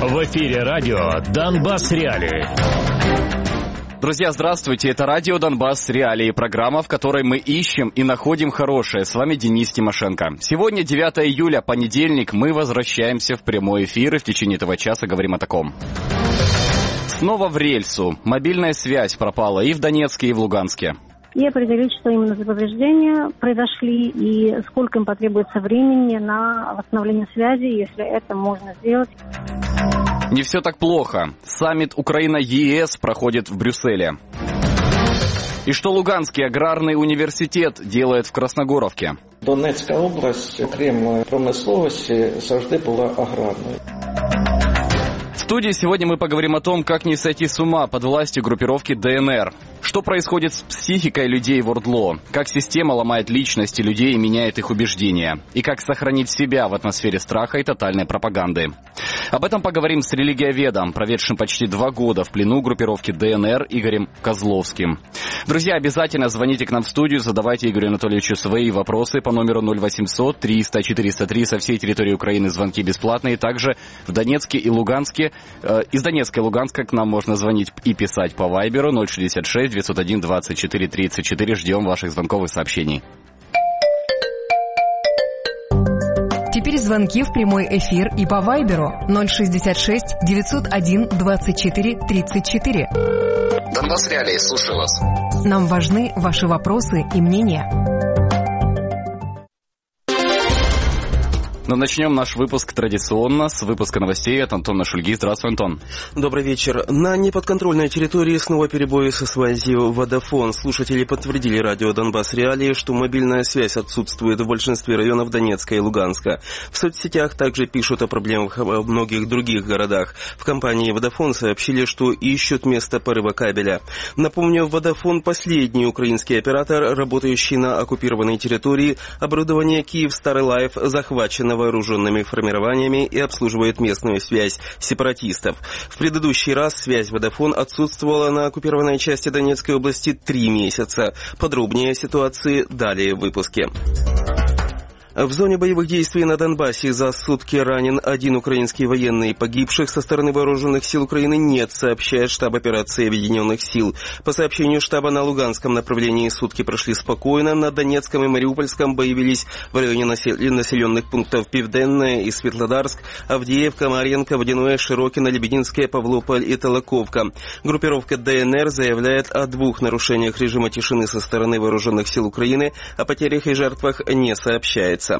В эфире радио «Донбасс Реалии». Друзья, здравствуйте, это радио «Донбасс Реалии», программа, в которой мы ищем и находим хорошее. С вами Денис Тимошенко. Сегодня 9 июля, понедельник, мы возвращаемся в прямой эфир и в течение этого часа говорим о таком. Снова в рельсу. Мобильная связь пропала и в Донецке, и в Луганске. И определить, что именно за повреждения произошли и сколько им потребуется времени на восстановление связи, если это можно сделать. Не все так плохо. Саммит Украина-ЕС проходит в Брюсселе. И что Луганский аграрный университет делает в Красногоровке? Донецька область, окрім промисловості, завжди була аграрною. В студии сегодня мы поговорим о том, как не сойти с ума под властью группировки ДНР. Что происходит с психикой людей в ОРДЛО? Как система ломает личности людей и меняет их убеждения? И как сохранить себя в атмосфере страха и тотальной пропаганды? Об этом поговорим с религиоведом, проведшим почти 2 года в плену группировки ДНР Игорем Козловским. Друзья, обязательно звоните к нам в студию, задавайте Игорю Анатольевичу свои вопросы по номеру 0800 300 403 со всей территории Украины. Звонки бесплатные. Также в Донецке и Луганске, из Донецка и Луганска к нам можно звонить и писать по Вайберу 066 901 24 34. Ждем ваших звонков и сообщений. Теперь звонки в прямой эфир и по Вайберу 066 901 24 34. Донбасс Реалии, слушаю вас. Нам важны ваши вопросы и мнения. Но начнем наш выпуск традиционно с выпуска новостей от Антона Шульги. Здравствуй, Антон. Добрый вечер. На неподконтрольной территории снова перебои со связью Водафон. Слушатели подтвердили радио «Донбасс Реалии», что мобильная связь отсутствует в большинстве районов Донецка и Луганска. В соцсетях также пишут о проблемах в многих других городах. В компании Водафон сообщили, что ищут место порыва кабеля. Напомню, Водафон – последний украинский оператор, работающий на оккупированной территории. Оборудование «Киев-Старый Лайф» захвачено вооруженными формированиями и обслуживает местную связь сепаратистов. В предыдущий раз связь Водафон отсутствовала на оккупированной части Донецкой области 3 месяца. Подробнее о ситуации далее в выпуске. В зоне боевых действий на Донбассе за сутки ранен 1 украинский военный. Погибших со стороны вооруженных сил Украины нет, сообщает штаб операции Объединенных сил. По сообщению штаба, на Луганском направлении сутки прошли спокойно, на Донецком и Мариупольском боевились в районе населенных пунктов Південне и Светлодарск, Авдеевка, Марьенко, Водяное, Широкино, Лебединское, Павлополь и Толоковка. Группировка ДНР заявляет о 2 нарушениях режима тишины со стороны вооруженных сил Украины, о потерях и жертвах не сообщается.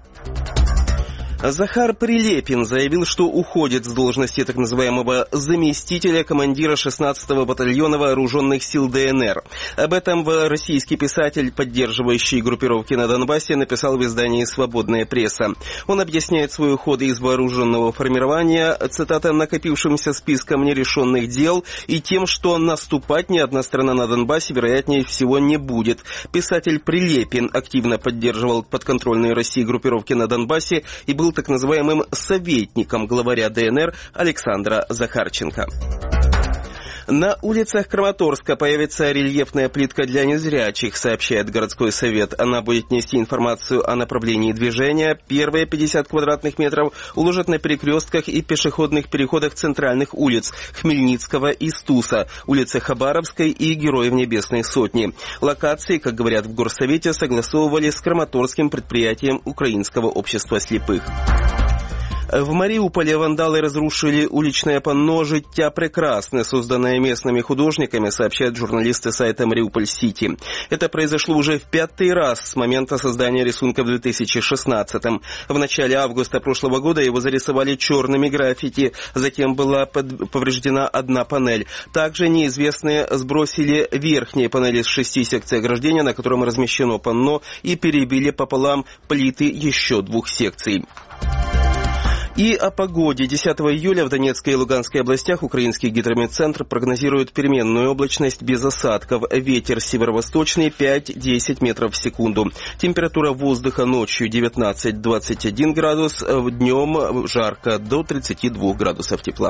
Захар Прилепин заявил, что уходит с должности так называемого заместителя командира 16-го батальона вооруженных сил ДНР. Об этом российский писатель, поддерживающий группировки на Донбассе, написал в издании «Свободная пресса». Он объясняет свой уход из вооруженного формирования, цитата, «накопившимся списком нерешенных дел и тем, что наступать ни одна страна на Донбассе, вероятнее всего, не будет». Писатель Прилепин активно поддерживал подконтрольные России группировки на Донбассе и был так называемым советником главаря ДНР Александра Захарченко. На улицах Краматорска появится рельефная плитка для незрячих, сообщает городской совет. Она будет нести информацию о направлении движения. Первые 50 квадратных метров уложат на перекрестках и пешеходных переходах центральных улиц Хмельницкого и Стуса, улицы Хабаровской и Героев Небесной Сотни. Локации, как говорят в горсовете, согласовывали с Краматорским предприятием Украинского общества слепых. В Мариуполе вандалы разрушили уличное панно «Життя прекрасне», созданное местными художниками, сообщают журналисты сайта «Мариуполь-Сити». Это произошло уже в 5-й раз с момента создания рисунка в 2016-м. В начале августа прошлого года его зарисовали черными граффити, затем была повреждена одна панель. Также неизвестные сбросили верхние панели с 6 секций ограждения, на котором размещено панно, и перебили пополам плиты еще 2 секций. И о погоде. 10 июля в Донецкой и Луганской областях украинский гидрометцентр прогнозирует переменную облачность без осадков. Ветер северо-восточный 5-10 метров в секунду. Температура воздуха ночью 19-21 градус, днем жарко до 32 градусов тепла.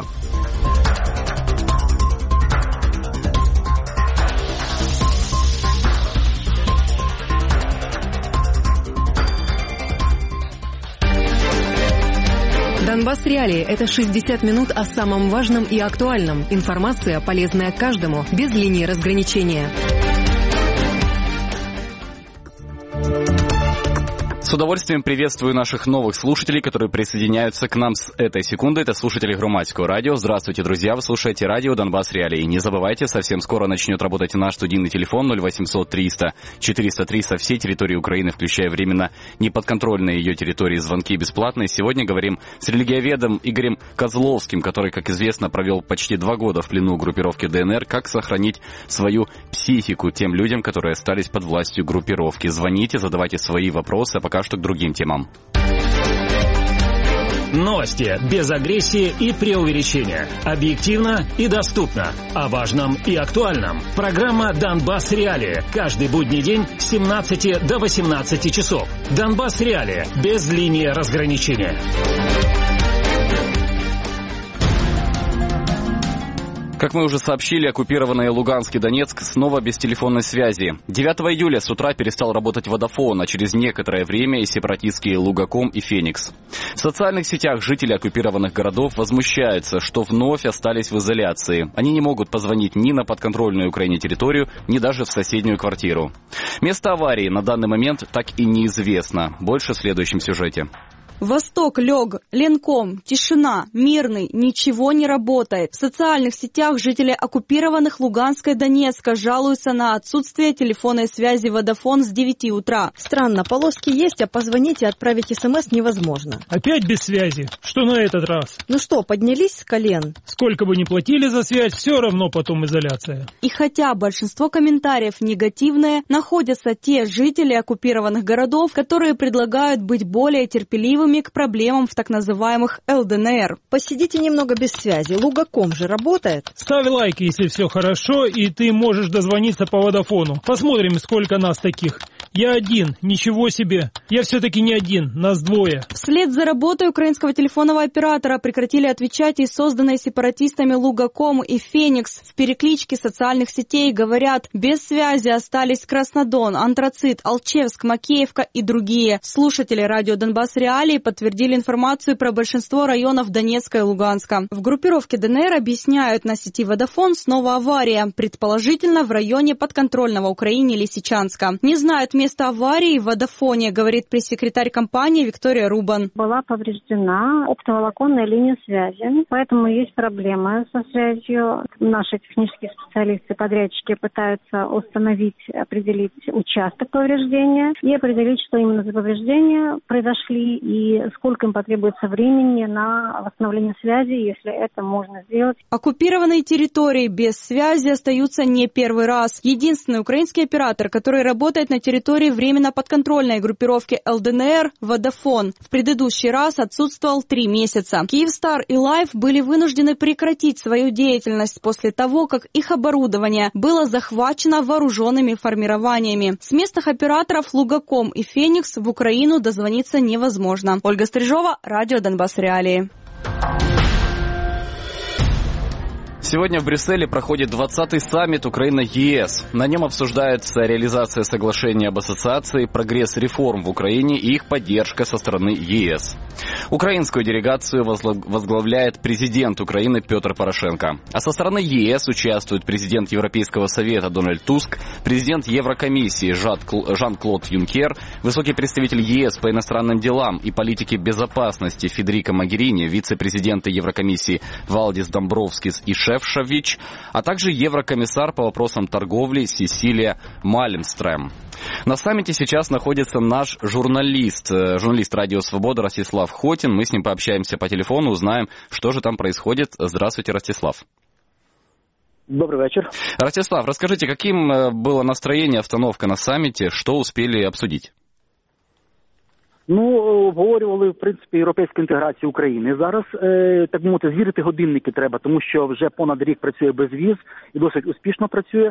Донбасс Реалии – это 60 минут о самом важном и актуальном. Информация, полезная каждому, без линии разграничения. С удовольствием приветствую наших новых слушателей, которые присоединяются к нам с этой секунды. Это слушатели Громадского радио. Здравствуйте, друзья. Вы слушаете радио Донбасс Реалии. Не забывайте, совсем скоро начнет работать наш студийный телефон 0800 300 403 со всей территории Украины, включая временно неподконтрольные ее территории. Звонки бесплатные. Сегодня говорим с религиоведом Игорем Козловским, который, как известно, провел почти 2 года в плену группировки ДНР. Как сохранить свою психику тем людям, которые остались под властью группировки. Звоните, задавайте свои вопросы, а пока что к другим темам. Новости без агрессии и преувеличения. Объективно и доступно. О важном и актуальном. Программа «Донбасс Реалии». Каждый будний день с 17 до 18 часов. «Донбасс Реалии» без линии разграничения. Как мы уже сообщили, оккупированный Луганск и Донецк снова без телефонной связи. 9 июля с утра перестал работать Vodafone, а через некоторое время и сепаратистские Лугаком и Феникс. В социальных сетях жители оккупированных городов возмущаются, что вновь остались в изоляции. Они не могут позвонить ни на подконтрольную Украине территорию, ни даже в соседнюю квартиру. Место аварии на данный момент так и неизвестно. Больше в следующем сюжете. Восток лег, Ленком, тишина, Мирный, ничего не работает. В социальных сетях жители оккупированных Луганска и Донецка жалуются на отсутствие телефонной связи Vodafone с 9 утра. Странно, полоски есть, а позвонить и отправить СМС невозможно. Опять без связи? Что на этот раз? Ну что, поднялись с колен? Сколько бы ни платили за связь, все равно потом изоляция. И хотя большинство комментариев негативные, находятся те жители оккупированных городов, которые предлагают быть более терпеливыми к проблемам в так называемых ЛДНР. Посидите немного без связи. Лугаком же работает. Ставь лайк, если все хорошо, и ты можешь дозвониться по Водофону. Посмотрим, сколько нас таких. Я один, ничего себе. Я все-таки не один, нас 2. Вслед за работой украинского телефонного оператора прекратили отвечать и созданные сепаратистами Лугаком и Феникс. В перекличке социальных сетей говорят, без связи остались Краснодон, Антрацит, Алчевск, Макеевка и другие. Слушатели радио Донбасс Реалии подтвердили информацию про большинство районов Донецка и Луганска. В группировке ДНР объясняют, на сети Vodafone снова авария, предположительно в районе подконтрольного Украине Лисичанска. Не знают место аварии в Vodafone, говорит пресс-секретарь компании Виктория Рубан. Была повреждена оптоволоконная линия связи, поэтому есть проблемы со связью. Наши технические специалисты, подрядчики пытаются установить, определить участок повреждения и определить, что именно за повреждения произошли и сколько им потребуется времени на восстановление связи, если это можно сделать. Оккупированные территории без связи остаются не первый раз. Единственный украинский оператор, который работает на территории временно подконтрольной группировки ЛДНР, Vodafone, в предыдущий раз отсутствовал 3 месяца. Kyivstar и Life были вынуждены прекратить свою деятельность после того, как их оборудование было захвачено вооруженными формированиями. С местных операторов Лугаком и Феникс в Украину дозвониться невозможно. Ольга Стрижова, радио Донбасс Реалии. Сегодня в Брюсселе проходит 20-й саммит Украина-ЕС. На нем обсуждается реализация соглашения об ассоциации, прогресс реформ в Украине и их поддержка со стороны ЕС. Украинскую делегацию возглавляет президент Украины Петр Порошенко. А со стороны ЕС участвуют президент Европейского совета Дональд Туск, президент Еврокомиссии Жан-Клод Юнкер, высокий представитель ЕС по иностранным делам и политике безопасности Федерико Могерини, вице-президенты Еврокомиссии Валдис Домбровскис и Шефчович, а также еврокомиссар по вопросам торговли Сесилия Мальмстрем. На саммите сейчас находится наш журналист радио «Свобода» Ростислав Хотин. Мы с ним пообщаемся по телефону, узнаем, что же там происходит. Здравствуйте, Ростислав. Добрый вечер. Ростислав, расскажите, каким было настроение, обстановка на саммите, что успели обсудить? Обговорювали, в принципі, європейську інтеграцію України. Зараз, так мовити, звірити годинники треба, тому що вже понад рік працює безвіз і досить успішно працює.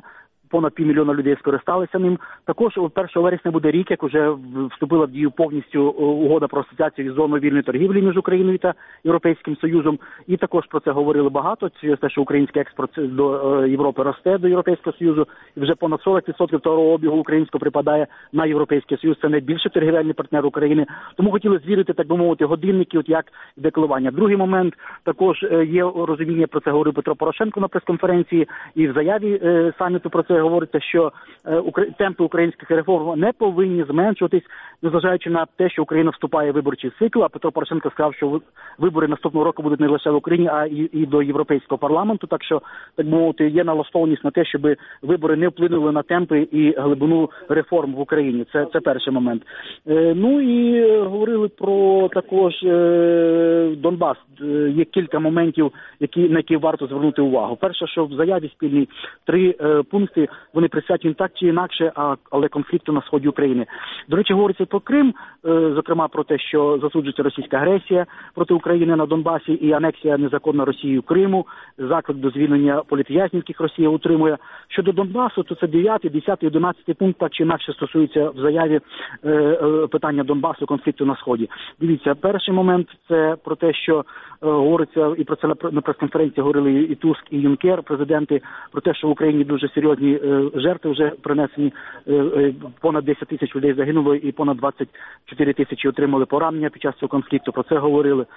понад 500 000 людей скористалися ним. Також 1 вересня буде рік, як вже вступила в дію повністю угода про асоціацію із зоною вільної торгівлі між Україною та Європейським Союзом. І також про це говорили багато. Через те, що український експорт до Європи росте, до Європейського Союзу. І вже понад 40% того обігу українського припадає на Європейський Союз. Це найбільший торгівельний партнер України. Тому хотіли звірити, так би мовити, годинники, от як йде коливання. Другий момент, також є розуміння, про це говорив Петро Порошенко на прес-конференції, і в заяві саміту про це говориться, що темпи українських реформ не повинні зменшуватись, незважаючи на те, що Україна вступає в виборчий цикл, а Петро Порошенко сказав, що вибори наступного року будуть не лише в Україні, а і до Європейського парламенту, так що, так би мовити, є налаштованість на те, щоб вибори не вплинули на темпи і глибину реформ в Україні. Це перший момент. Ну і говорили про також Донбас. Є кілька моментів, на які варто звернути увагу. Перше, що в заяві спільній 3 пункти, вони присвячені так чи інакше, але конфлікту на сході України. До речі, говориться про Крим, зокрема про те, що засуджується російська агресія проти України на Донбасі і анексія незаконна Росією Криму, заклик до звільнення політв'язнів, яких Росія утримує. Щодо Донбасу, то це 9, 10, 11 пункт, так чи інакше стосується в заяві питання Донбасу, конфлікту на сході. Дивіться, перший момент – це про те, що говориться, і про це на прес-конференції говорили і Туск, і Юнкер, президенти, про те, що в Україні дуже серйозні жертви вже принесені, понад 10 тисяч людей загинуло і понад 24 тисячі отримали поранення під час цього конфлікту, про це говорили.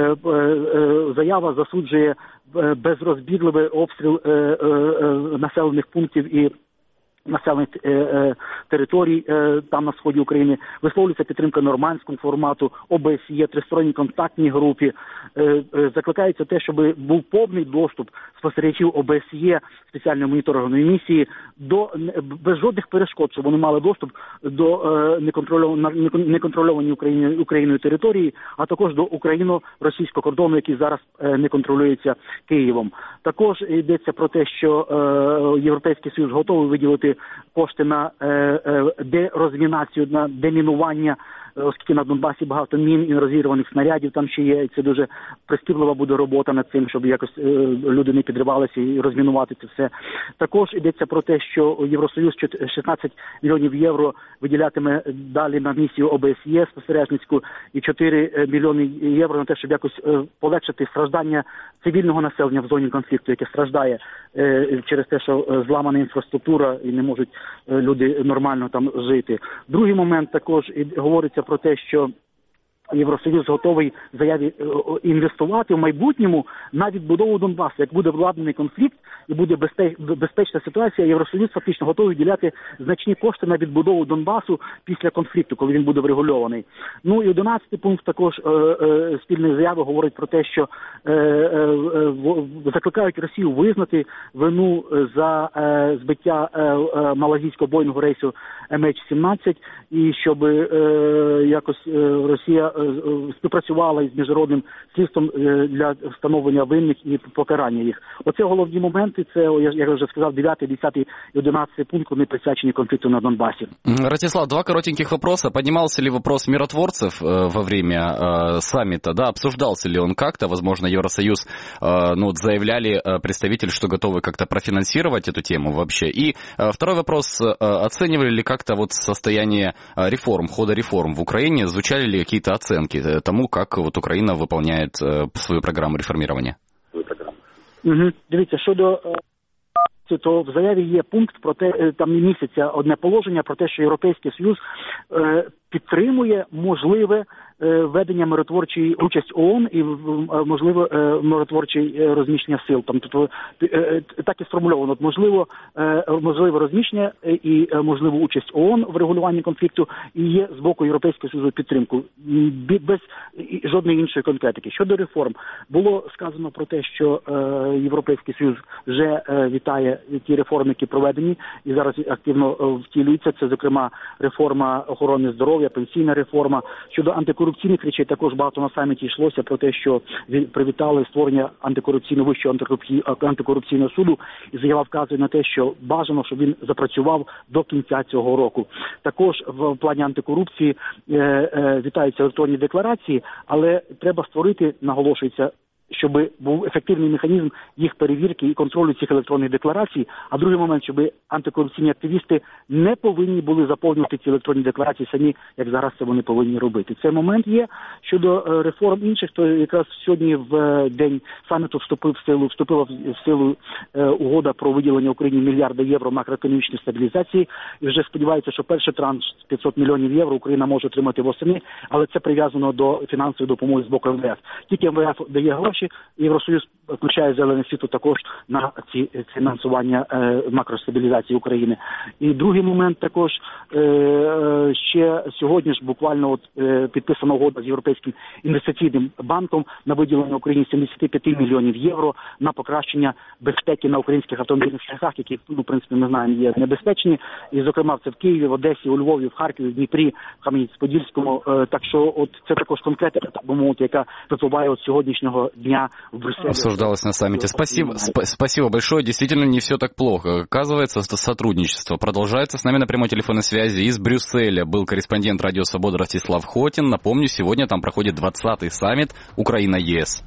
Заява засуджує безрозбірливий обстріл населених пунктів і населених територій там на сході України, висловлюється підтримка нормандському формату, ОБСЄ, тристоронній контактній групі, закликається те, щоб був повний доступ спостерігачів ОБСЄ, спеціальної моніторингової місії, без жодних перешкод, щоб вони мали доступ до неконтрольованої Україною території, а також до україно-російського кордону, який зараз не контролюється Києвом. Також йдеться про те, що Європейський Союз готовий виділити кошти на дерозмінацію, на демінування, оскільки на Донбасі багато мін і розірваних снарядів там ще є, і це дуже прискіплива буде робота над цим, щоб якось люди не підривалися і розмінувати це все. Також йдеться про те, що Євросоюз 16 мільйонів євро виділятиме далі на місію ОБСЄ спостережницьку і 4 мільйони євро на те, щоб якось полегшити страждання цивільного населення в зоні конфлікту, яке страждає через те, що зламана інфраструктура і не можуть люди нормально там жити. Другий момент також говориться про те, що Євросоюз готовий в заяві інвестувати в майбутньому на відбудову Донбасу. Як буде владнаний конфлікт і буде безпечна ситуація, Євросоюз фактично готовий виділяти значні кошти на відбудову Донбасу після конфлікту, коли він буде врегульований. Ну і 11-й пункт також спільної заяви говорить про те, що закликають Росію визнати вину за збиття малазійського боїнгу рейсу MH17 і щоб якось Росія співпрацювала із міжнародним слідством для встановлення винних і покарання їх. Оце головні моменти, це, як я вже сказав, 9, 10 і 11 пункт, вони присвячені конфликту на Донбассе. Ростислав, 2 коротеньких вопроса. Поднимался ли вопрос миротворцев во время саммита? Да, обсуждался ли он как-то? Возможно, Евросоюз, заявляли представители, что готовы как-то профинансировать эту тему вообще. И второй вопрос. Оценивали ли как-то вот состояние реформ, хода реформ в Украине? Звучали ли какие-то оценки тому, как вот Украина выполняет свою программу реформирования? Дивіться, щодо то в заяві є пункт про те, там міститься одне положення про те, що Європейський Союз підтримує можливе ведення миротворчої участь ООН і можливо миротворче розміщення сил. Тобто так і сформульовано. Можливе розміщення і можливу участь ООН в регулюванні конфлікту і є з боку Європейського Союзу підтримку. Без жодної іншої конкретики. Щодо реформ, було сказано про те, що Європейський Союз вже вітає ті реформи, які проведені і зараз активно втілюються. Це, зокрема, реформа охорони здоров'я, пенсійна реформа. Щодо антикорупційних речей також багато на саміті йшлося про те, що привітали створення вищого антикорупційного суду, і заява вказує на те, що бажано, щоб він запрацював до кінця цього року. Також в плані антикорупції вітаються електронні декларації, але треба створити, наголошується, щоб був ефективний механізм їх перевірки і контролю цих електронних декларацій, а другий момент, щоб антикорупційні активісти не повинні були заповнювати ці електронні декларації самі, як зараз це вони повинні робити. Цей момент є. Щодо реформ інших, то якраз сьогодні в день саміту вступила в силу угода про виділення Україні мільярда євро макроекономічної стабілізації, і вже сподівається, що перший транш 500 мільйонів євро Україна може отримати восени, але це прив'язано до фінансової допомоги з боку МВФ. Тільки МВФ дає гроші, Євросоюз включає зелене світло також на ці фінансування макростабілізації України. І другий момент також, ще сьогодні ж буквально підписана угода з Європейським інвестиційним банком на виділення Україні 75 мільйонів євро на покращення безпеки на українських автомобільних шляхах, які, в принципі, ми знаємо, є небезпечні. І, зокрема, це в Києві, в Одесі, у Львові, в Харкові, в Дніпрі, в Кам'янець-Подільському. Так що це також конкретика, так би мовити, яка випливає от сьогоднішнього дня в Брюсселе. Обсуждалось на саммите. Спасибо большое. Действительно, не все так плохо. Оказывается, сотрудничество продолжается. С нами на прямой телефонной связи из Брюсселя был корреспондент Радио Свобода Ростислав Хотин. Напомню, сегодня там проходит 20-й саммит Украина-ЕС.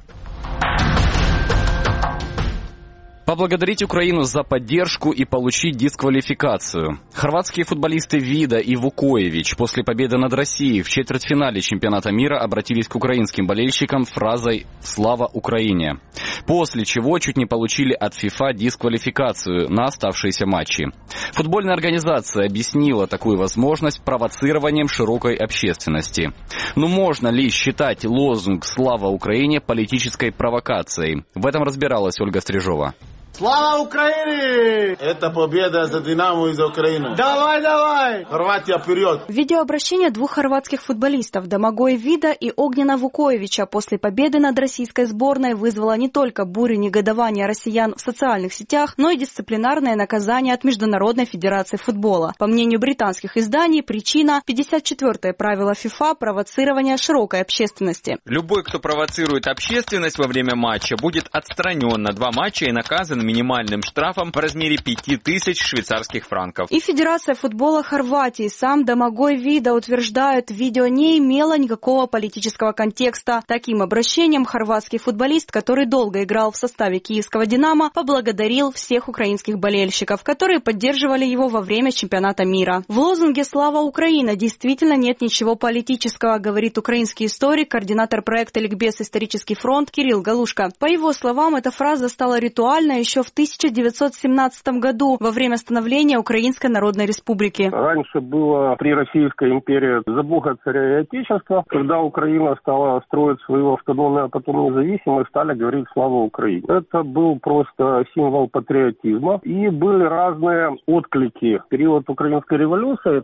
Поблагодарить Украину за поддержку и получить дисквалификацию. Хорватские футболисты Вида и Вукоевич после победы над Россией в четвертьфинале чемпионата мира обратились к украинским болельщикам фразой «Слава Украине!», после чего чуть не получили от ФИФА дисквалификацию на оставшиеся матчи. Футбольная организация объяснила такую возможность провоцированием широкой общественности. Но можно ли считать лозунг «Слава Украине» политической провокацией? В этом разбиралась Ольга Стрижова. Слава Украине! Это победа за Динамо и за Украину. Давай, давай! Хорватия вперед! Видеообращение двух хорватских футболистов Домагоя Вида и Огнена Вукоевича после победы над российской сборной вызвало не только бурю негодования россиян в социальных сетях, но и дисциплинарное наказание от Международной федерации футбола. По мнению британских изданий, причина – 54-е правило ФИФА провоцирования широкой общественности. Любой, кто провоцирует общественность во время матча, будет отстранен на 2 матча и наказан минимальным штрафом в размере 5000 швейцарских франков. И Федерация футбола Хорватии, сам Домагой Вида утверждают, видео не имело никакого политического контекста. Таким обращением хорватский футболист, который долго играл в составе киевского «Динамо», поблагодарил всех украинских болельщиков, которые поддерживали его во время чемпионата мира. В лозунге «Слава Украина» действительно нет ничего политического, говорит украинский историк, координатор проекта «Ликбез. Исторический фронт» Кирилл Галушка. По его словам, эта фраза стала ритуальной еще в 1917 году, во время становления Украинской Народной Республики. Раньше было при Российской империи «За Бога, царя и Отечества». Когда Украина стала строить свою автономию, а потом независимость, стали говорить «Слава Украине». Это был просто символ патриотизма. И были разные отклики. В период Украинской революции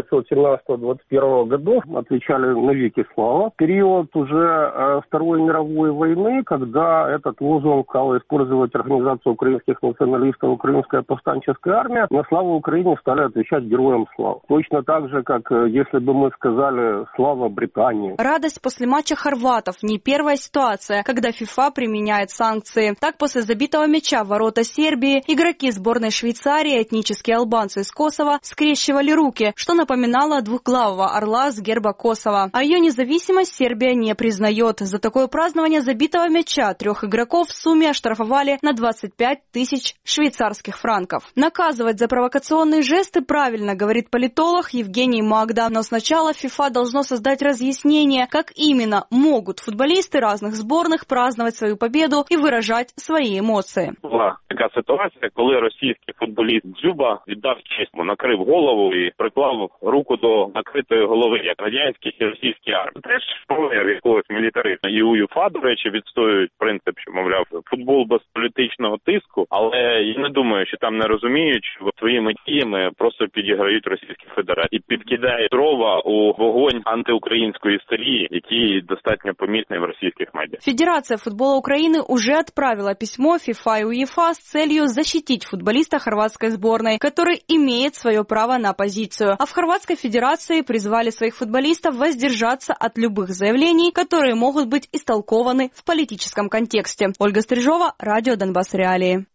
1917-21 годов отвечали навеки «Слава». В период уже Второй мировой войны, когда этот лозунг стал использовать организацию украинских националистов, Украинская повстанческая армия, на «Славу Украине» стали отвечать «Героям слава». Точно так же, как если бы мы сказали «Слава Британии». Радость после матча хорватов – не первая ситуация, когда ФИФА применяет санкции. Так, после забитого мяча в ворота Сербии игроки сборной Швейцарии, этнические албанцы из Косово, скрещивали руки, что напоминало двухглавого орла с герба Косово. А ее независимость Сербия не признает. За такое празднование забитого мяча 3 игроков в сумме оштрафовали на 25 тысяч швейцарских франков. Наказывать за провокационные жесты правильно, говорит политолог Евгений Магда. Но сначала ФИФА должно создать разъяснение, как именно могут футболисты разных сборных праздновать свою победу и выражать свои емоції. Була така ситуація, коли російський футболіст Дзюба віддав честь, накрив голову і приклав руку до накритої голови, як радянські і російські армії. Теж прояв якогось мілітаризму. І УЄФА, до речі, відстоюють принцип, що, мовляв, футбол без політичного тиску, але я не думаю, що там не розуміють, що своїми діями просто підіграють Російській Федерації і підкидають дрова у вогонь антиукраїнської істерії, який достатньо помітний в російських медіа. Федерация футбола Украины уже отправила письмо ФИФА и УЕФА с целью защитить футболиста хорватской сборной, который имеет свое право на оппозицию. А в Хорватской Федерации призвали своих футболистов воздержаться от любых заявлений, которые могут быть истолкованы в политическом контексте. Ольга Стрижова, Радио Донбасс Реалии.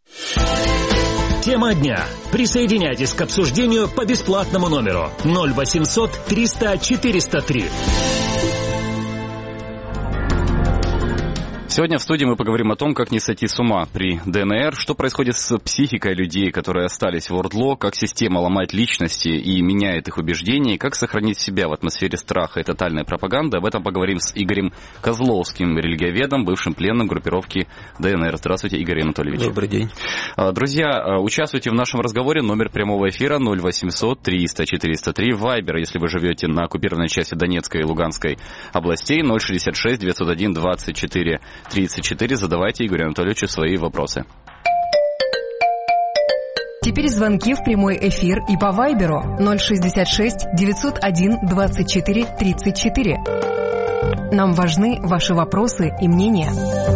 Тема дня. Присоединяйтесь к обсуждению по бесплатному номеру 0800 300 403. Сегодня в студии мы поговорим о том, как не сойти с ума при ДНР, что происходит с психикой людей, которые остались в ОРДЛО, как система ломает личности и меняет их убеждения, и как сохранить себя в атмосфере страха и тотальной пропаганды. Об этом поговорим с Игорем Козловским, религиоведом, бывшим пленным группировки ДНР. Здравствуйте, Игорь Анатольевич. Добрый день. Друзья, участвуйте в нашем разговоре. Номер прямого эфира 0800 300 403. Вайбер, если вы живете на оккупированной части Донецкой и Луганской областей, 066 901 24 34. Задавайте Игорю Анатольевичу свои вопросы. Теперь звонки в прямой эфир и по Вайберу 066 901 24 34. Нам важны ваши вопросы и мнения.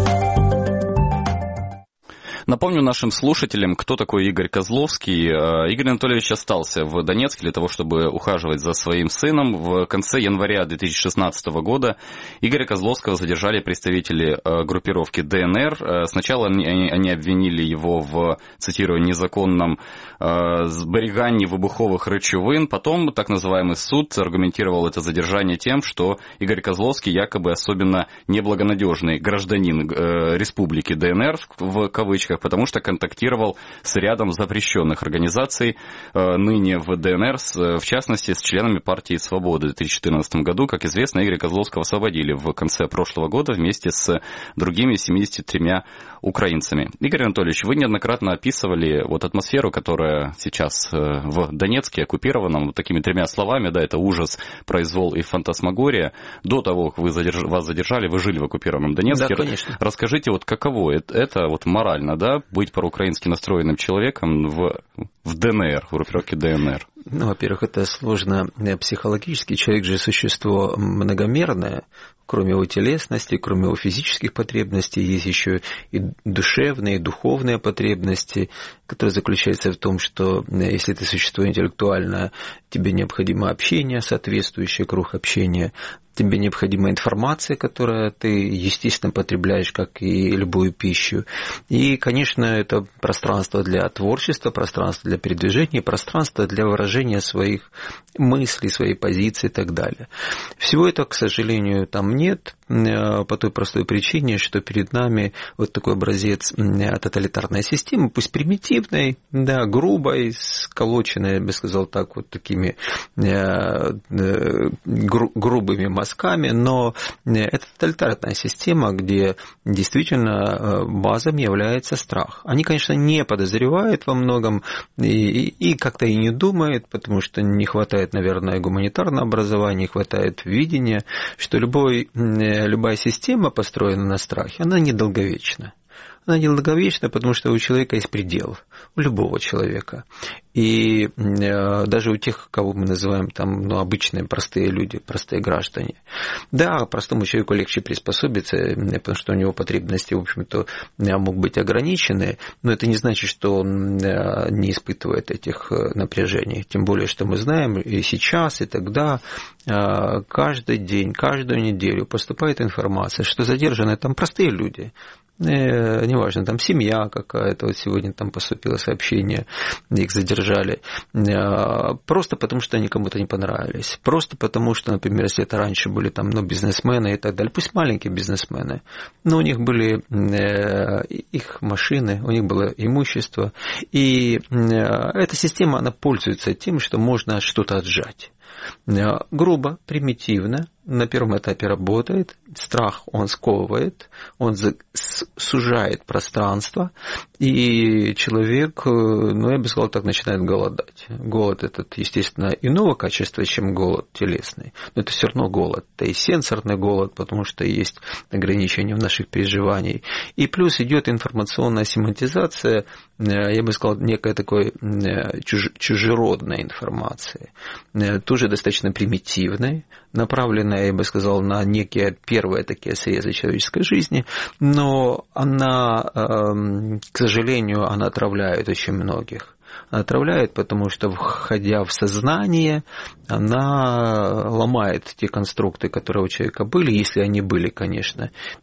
Напомню нашим слушателям, кто такой Игорь Козловский. Игорь Анатольевич остался в Донецке для того, чтобы ухаживать за своим сыном. В конце января 2016 года Игоря Козловского задержали представители группировки ДНР. Сначала они обвинили его в, цитирую, незаконном сберегании выбуховых речовин. Потом так называемый суд аргументировал это задержание тем, что Игорь Козловский якобы особенно неблагонадежный гражданин республики ДНР, в кавычках, потому что контактировал с рядом запрещенных организаций ныне в ДНР, в частности, с членами партии «Свобода». В 2014 году, как известно, Игоря Козловского освободили в конце прошлого года вместе с другими 73 украинцами. Игорь Анатольевич, вы неоднократно описывали вот атмосферу, которая сейчас в Донецке оккупированном, вот такими тремя словами, да, это ужас, произвол и фантасмагория. До того, как вас задержали, вы жили в оккупированном Донецке. Да, конечно. Расскажите, вот каково это вот морально, да, быть проукраински настроенным человеком в ДНР, в группировке ДНР? Ну, во-первых, это сложно психологически. Человек же существо многомерное. Кроме его телесности, кроме его физических потребностей, есть еще и душевные, и духовные потребности, которые заключаются в том, что если ты существо интеллектуальное, тебе необходимо общение, соответствующий круг общения, тебе необходима информация, которую ты, естественно, потребляешь, как и любую пищу. И, конечно, это пространство для творчества, пространство для передвижения, пространство для выражения своих мыслей, своей позиции и так далее. Всего этого, к сожалению, там нет, по той простой причине, что перед нами вот такой образец тоталитарной системы, пусть примитивной, да, грубой, сколоченной, я бы сказал так, вот такими грубыми мазками, но это тоталитарная система, где действительно базом является страх. Они, конечно, не подозревают во многом и как-то и не думают, потому что не хватает, наверное, гуманитарного образования, не хватает видения, что любая система, построенная на страхе, она недолговечна. Она недолговечна, потому что у человека есть предел, у любого человека. И даже у тех, кого мы называем там, обычные простые люди, простые граждане. Да, простому человеку легче приспособиться, потому что у него потребности, в общем-то, могут быть ограничены, но это не значит, что он не испытывает этих напряжений. Тем более, что мы знаем и сейчас, и тогда, каждый день, каждую неделю поступает информация, что задержаны там простые люди. Неважно, там семья какая-то, вот сегодня там поступило сообщение, их задержали, просто потому что они кому-то не понравились, просто потому что, например, если это раньше были там, бизнесмены и так далее, пусть маленькие бизнесмены, но у них были их машины, у них было имущество, и эта система, она пользуется тем, что можно что-то отжать. Грубо, примитивно, на первом этапе работает, страх он сковывает, он сужает пространство, и человек, я бы сказал так, начинает голодать. Голод этот, естественно, иного качества, чем голод телесный, но это все равно голод, это и сенсорный голод, потому что есть ограничения в наших переживаниях, и плюс идет информационная семантизация, я бы сказал, некая такой чужеродной информации, тоже достаточно примитивной, направленная, я бы сказал, на некие первые такие срезы человеческой жизни, но она, к сожалению, она отравляет очень многих. Она отравляет, потому что, входя в сознание, она ломает те конструкты, которые у человека были, если они были, конечно,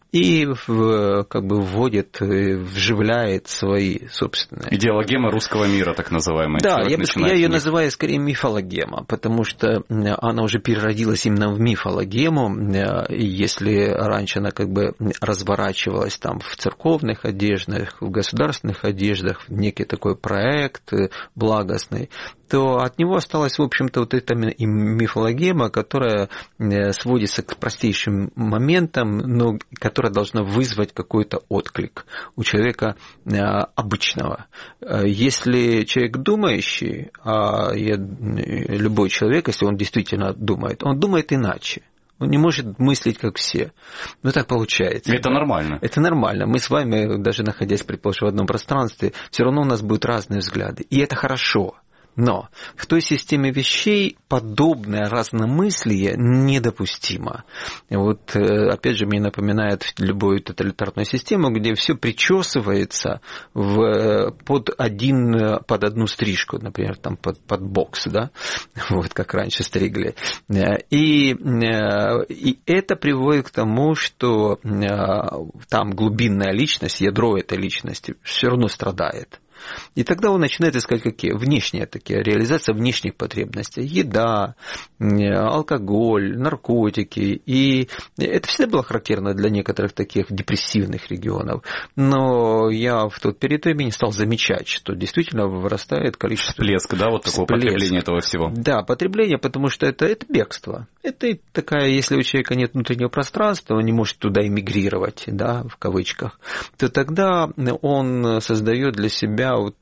и как бы вводит, вживляет свои собственные. Идеологема русского мира, так называемая. Да, я ее называю скорее мифологема, потому что она уже переродилась именно в мифологему. Если раньше она как бы разворачивалась там в церковных одеждах, в государственных одеждах, некий такой проект благостный, то от него осталась, в общем-то, вот эта мифологема, которая сводится к простейшим моментам, но которая должна вызвать какой-то отклик у человека обычного. Если человек думающий, а любой человек, если он действительно думает, он думает иначе. Он не может мыслить, как все. Ну, так получается. Это нормально. Это нормально. Мы с вами, даже находясь, предположим, в одном пространстве, все равно у нас будут разные взгляды. И это хорошо. Но в той системе вещей подобное разномыслие недопустимо. Вот, опять же, мне напоминает любую тоталитарную систему, где все причесывается под одну стрижку, например, там под бокс, да, вот как раньше стригли. И это приводит к тому, что там глубинная личность, ядро этой личности все равно страдает. И тогда он начинает искать какие? Внешние такие, реализация внешних потребностей. Еда, алкоголь, наркотики. И это всегда было характерно для некоторых таких депрессивных регионов. Но я в тот период времени стал замечать, что действительно вырастает количество... Всплеск, да, вот такого потребления этого всего. Да, потребление, потому что это бегство. Это такая, если у человека нет внутреннего пространства, он не может туда эмигрировать, да, в кавычках, то тогда он создает для себя вот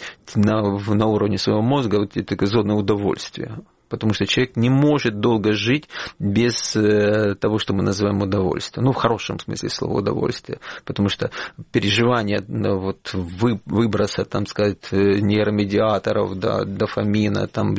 на уровне своего мозга вот этой зоны удовольствия. Потому что человек не может долго жить без того, что мы называем удовольствием. Ну, в хорошем смысле слова удовольствие. Потому что переживание вот, выброса, там сказать, нейромедиаторов, да, дофамина, там,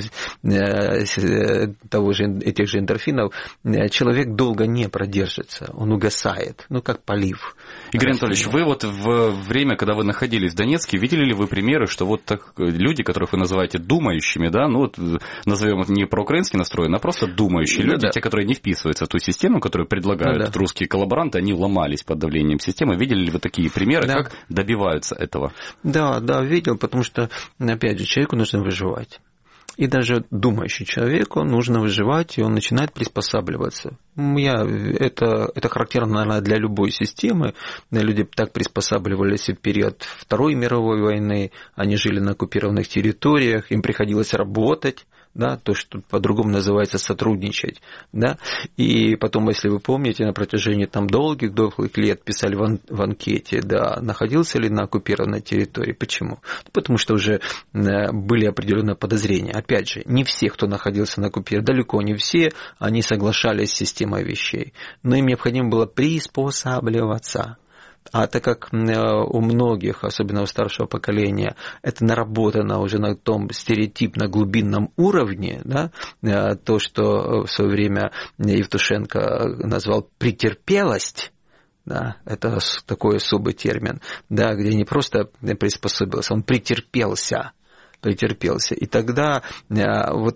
этих же эндорфинов, человек долго не продержится. Он угасает. Ну, как полив. Игорь Анатольевич, вы вот в время, когда вы находились в Донецке, видели ли вы примеры, что вот так люди, которых вы называете думающими, да, ну вот назовем это не проукраински настроены, а просто думающие люди, те, которые не вписываются в ту систему, которую предлагают русские коллаборанты, они ломались под давлением системы. Видели ли вы такие примеры, как добиваются этого? Да, видел, потому что, опять же, человеку нужно выживать. И даже думающему человеку нужно выживать, и он начинает приспосабливаться. Это характерно, наверное, для любой системы. Люди так приспосабливались в период Второй мировой войны, они жили на оккупированных территориях, им приходилось работать. Да, то, что по-другому называется сотрудничать, да, и потом, если вы помните, на протяжении там долгих лет писали в анкете, да, находился ли на оккупированной территории, почему? Потому что уже были определенные подозрения. Опять же, не все, кто находился на оккупированной, далеко не все, они соглашались с системой вещей, но им необходимо было приспосабливаться. А так как у многих, особенно у старшего поколения, это наработано уже на том стереотипно-глубинном уровне, да, то, что в свое время Евтушенко назвал претерпелость, да, это такой особый термин, да, где не просто приспособился, он претерпелся. И тогда вот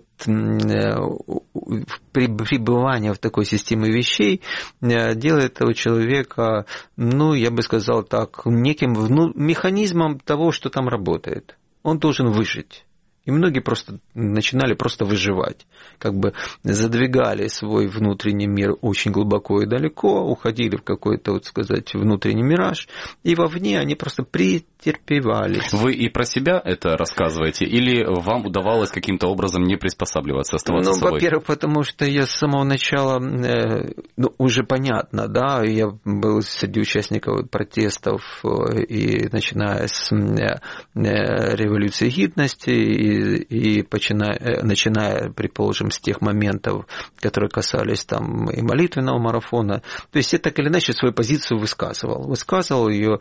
пребывание в такой системе вещей делает этого человека, ну, я бы сказал так, неким механизмом того, что там работает. Он должен выжить. И многие просто начинали просто выживать, как бы задвигали свой внутренний мир очень глубоко и далеко, уходили в какой-то, вот сказать, внутренний мираж, и вовне они просто претерпевались. Вы и про себя это рассказываете, или вам удавалось каким-то образом не приспосабливаться, оставаться собой? Во-первых, потому что я с самого начала, уже понятно, да, я был среди участников протестов, и начиная с революции гидности, и начиная, предположим, с тех моментов, которые касались там и молитвенного марафона. То есть я так или иначе свою позицию высказывал ее,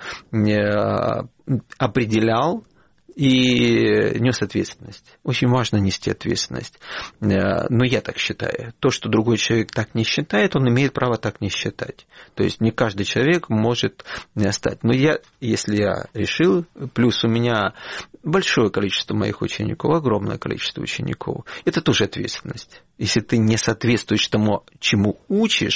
определял и нес ответственность. Очень важно нести ответственность. Но я так считаю. То, что другой человек так не считает, он имеет право так не считать. То есть не каждый человек может стать. Но если я решил, плюс у меня большое количество моих учеников, огромное количество учеников, это тоже ответственность. Если ты не соответствуешь тому, чему учишь,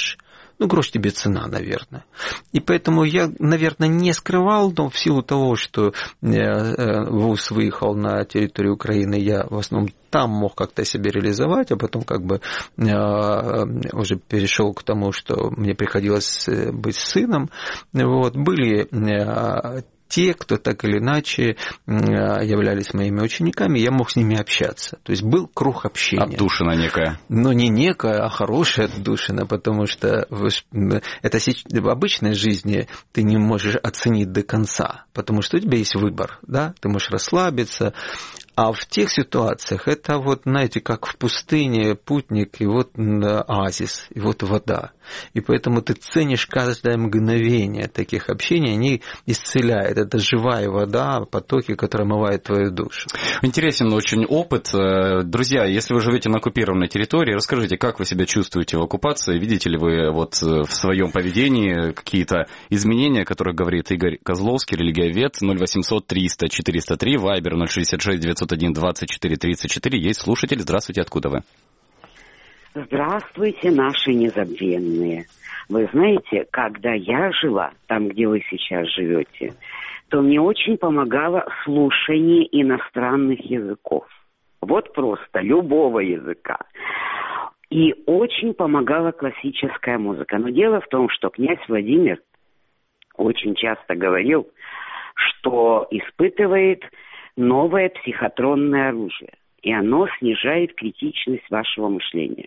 грош тебе цена, наверное. И поэтому я, наверное, не скрывал, но в силу того, что вуз выехал на территорию Украины, я в основном там мог как-то себя реализовать, а потом как бы уже перешел к тому, что мне приходилось быть сыном. Вот. Были те, кто так или иначе являлись моими учениками, я мог с ними общаться. То есть был круг общения. Отдушина некая. Но не некая, а хорошая отдушина, потому что это в обычной жизни ты не можешь оценить до конца, потому что у тебя есть выбор, да, ты можешь расслабиться. А в тех ситуациях это вот, знаете, как в пустыне путник, и вот оазис, и вот вода. И поэтому ты ценишь каждое мгновение таких общений, они исцеляют. Это живая вода, потоки, которые омывают твою душу. Интересен очень опыт. Друзья, если вы живете на оккупированной территории, расскажите, как вы себя чувствуете в оккупации? Видите ли вы вот в своем поведении какие-то изменения, о которых говорит Игорь Козловский, религиовед, 0800 300 403, Вайбер 066 901 24 34. Есть слушатель. Здравствуйте, откуда вы? Здравствуйте, наши незабвенные. Вы знаете, когда я жила там, где вы сейчас живете, то мне очень помогало слушание иностранных языков. Вот просто любого языка. И очень помогала классическая музыка. Но дело в том, что князь Владимир очень часто говорил, что испытывает новое психотронное оружие. И оно снижает критичность вашего мышления.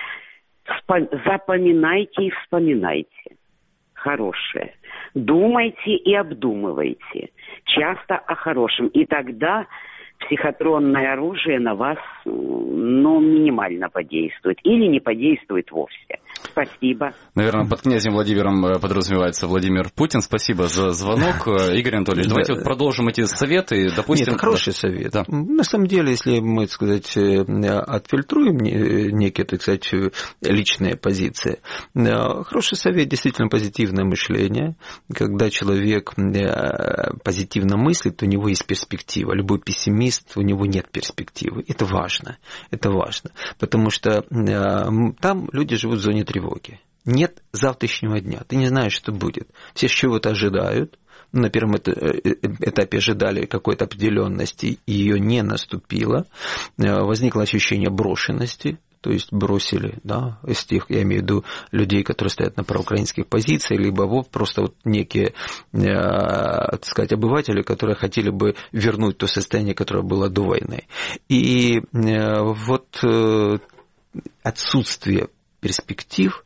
Запоминайте и вспоминайте хорошее. Думайте и обдумывайте. Часто о хорошем. И тогда психотронное оружие на вас, минимально подействует. Или не подействует вовсе. Спасибо. Наверное, под князем Владимиром подразумевается Владимир Путин. Спасибо за звонок. Игорь Анатольевич, давайте вот продолжим эти советы. Допустим, нет, хороший совет. Да. На самом деле, если мы, так сказать, отфильтруем некие, так сказать, личные позиции, хороший совет действительно позитивное мышление. Когда человек позитивно мыслит, у него есть перспектива. Любой пессимист, у него нет перспективы. Это важно. Это важно. Потому что там люди живут в зоне тревоги. Нет завтрашнего дня. Ты не знаешь, что будет. Все чего-то ожидают. На первом этапе ожидали какой-то определенности, и ее не наступило. Возникло ощущение брошенности. То есть бросили, да, из тех, я имею в виду людей, которые стоят на проукраинских позициях, либо вот просто вот некие, так сказать, обыватели, которые хотели бы вернуть то состояние, которое было до войны. И вот отсутствие перспектив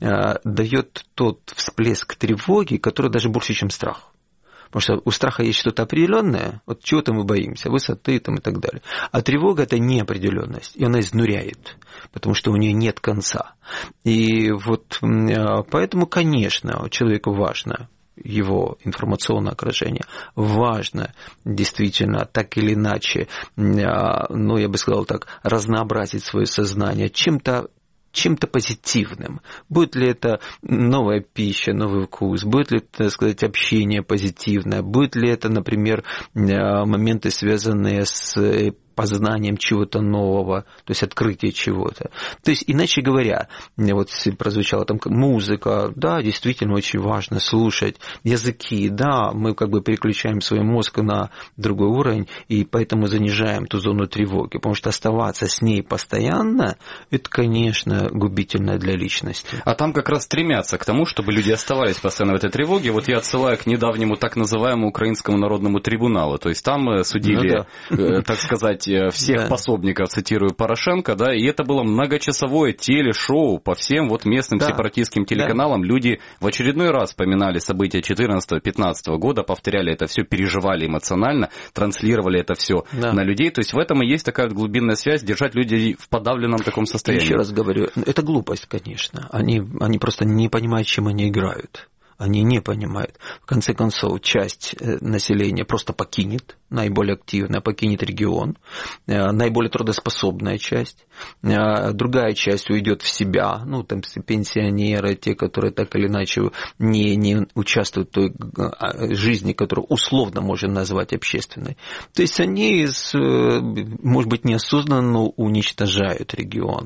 дает тот всплеск тревоги, который даже больше, чем страх. Потому что у страха есть что-то определенное, вот чего-то мы боимся, высоты там и так далее. А тревога – это неопределенность, и она изнуряет, потому что у нее нет конца. И вот поэтому, конечно, человеку важно его информационное окружение, важно действительно так или иначе, я бы сказал так, разнообразить свое сознание чем-то позитивным. Будет ли это новая пища, новый вкус, будет ли, так сказать, общение позитивное, будет ли это, например, моменты, связанные с познанием чего-то нового, то есть открытие чего-то. То есть, иначе говоря, вот прозвучала там музыка, да, действительно очень важно слушать, языки, да, мы как бы переключаем свой мозг на другой уровень, и поэтому занижаем ту зону тревоги, потому что оставаться с ней постоянно, это, конечно, губительно для личности. А там как раз стремятся к тому, чтобы люди оставались постоянно в этой тревоге. Вот я отсылаю к недавнему так называемому Украинскому народному трибуналу, то есть там судили, так сказать, всех пособников, цитирую, Порошенко, да, и это было многочасовое телешоу по всем вот местным сепаратистским телеканалам. Люди в очередной раз вспоминали события 14-15 года, повторяли это все, переживали эмоционально, транслировали это все на людей. То есть в этом и есть такая глубинная связь, держать людей в подавленном таком состоянии. Еще раз говорю, это глупость, конечно. Они просто не понимают, чем они играют. Они не понимают. В конце концов, часть населения просто покинет, наиболее активная, покинет регион, наиболее трудоспособная часть, другая часть уйдет в себя, там пенсионеры, те, которые так или иначе не участвуют в той жизни, которую условно можно назвать общественной. То есть они, может быть, неосознанно уничтожают регион.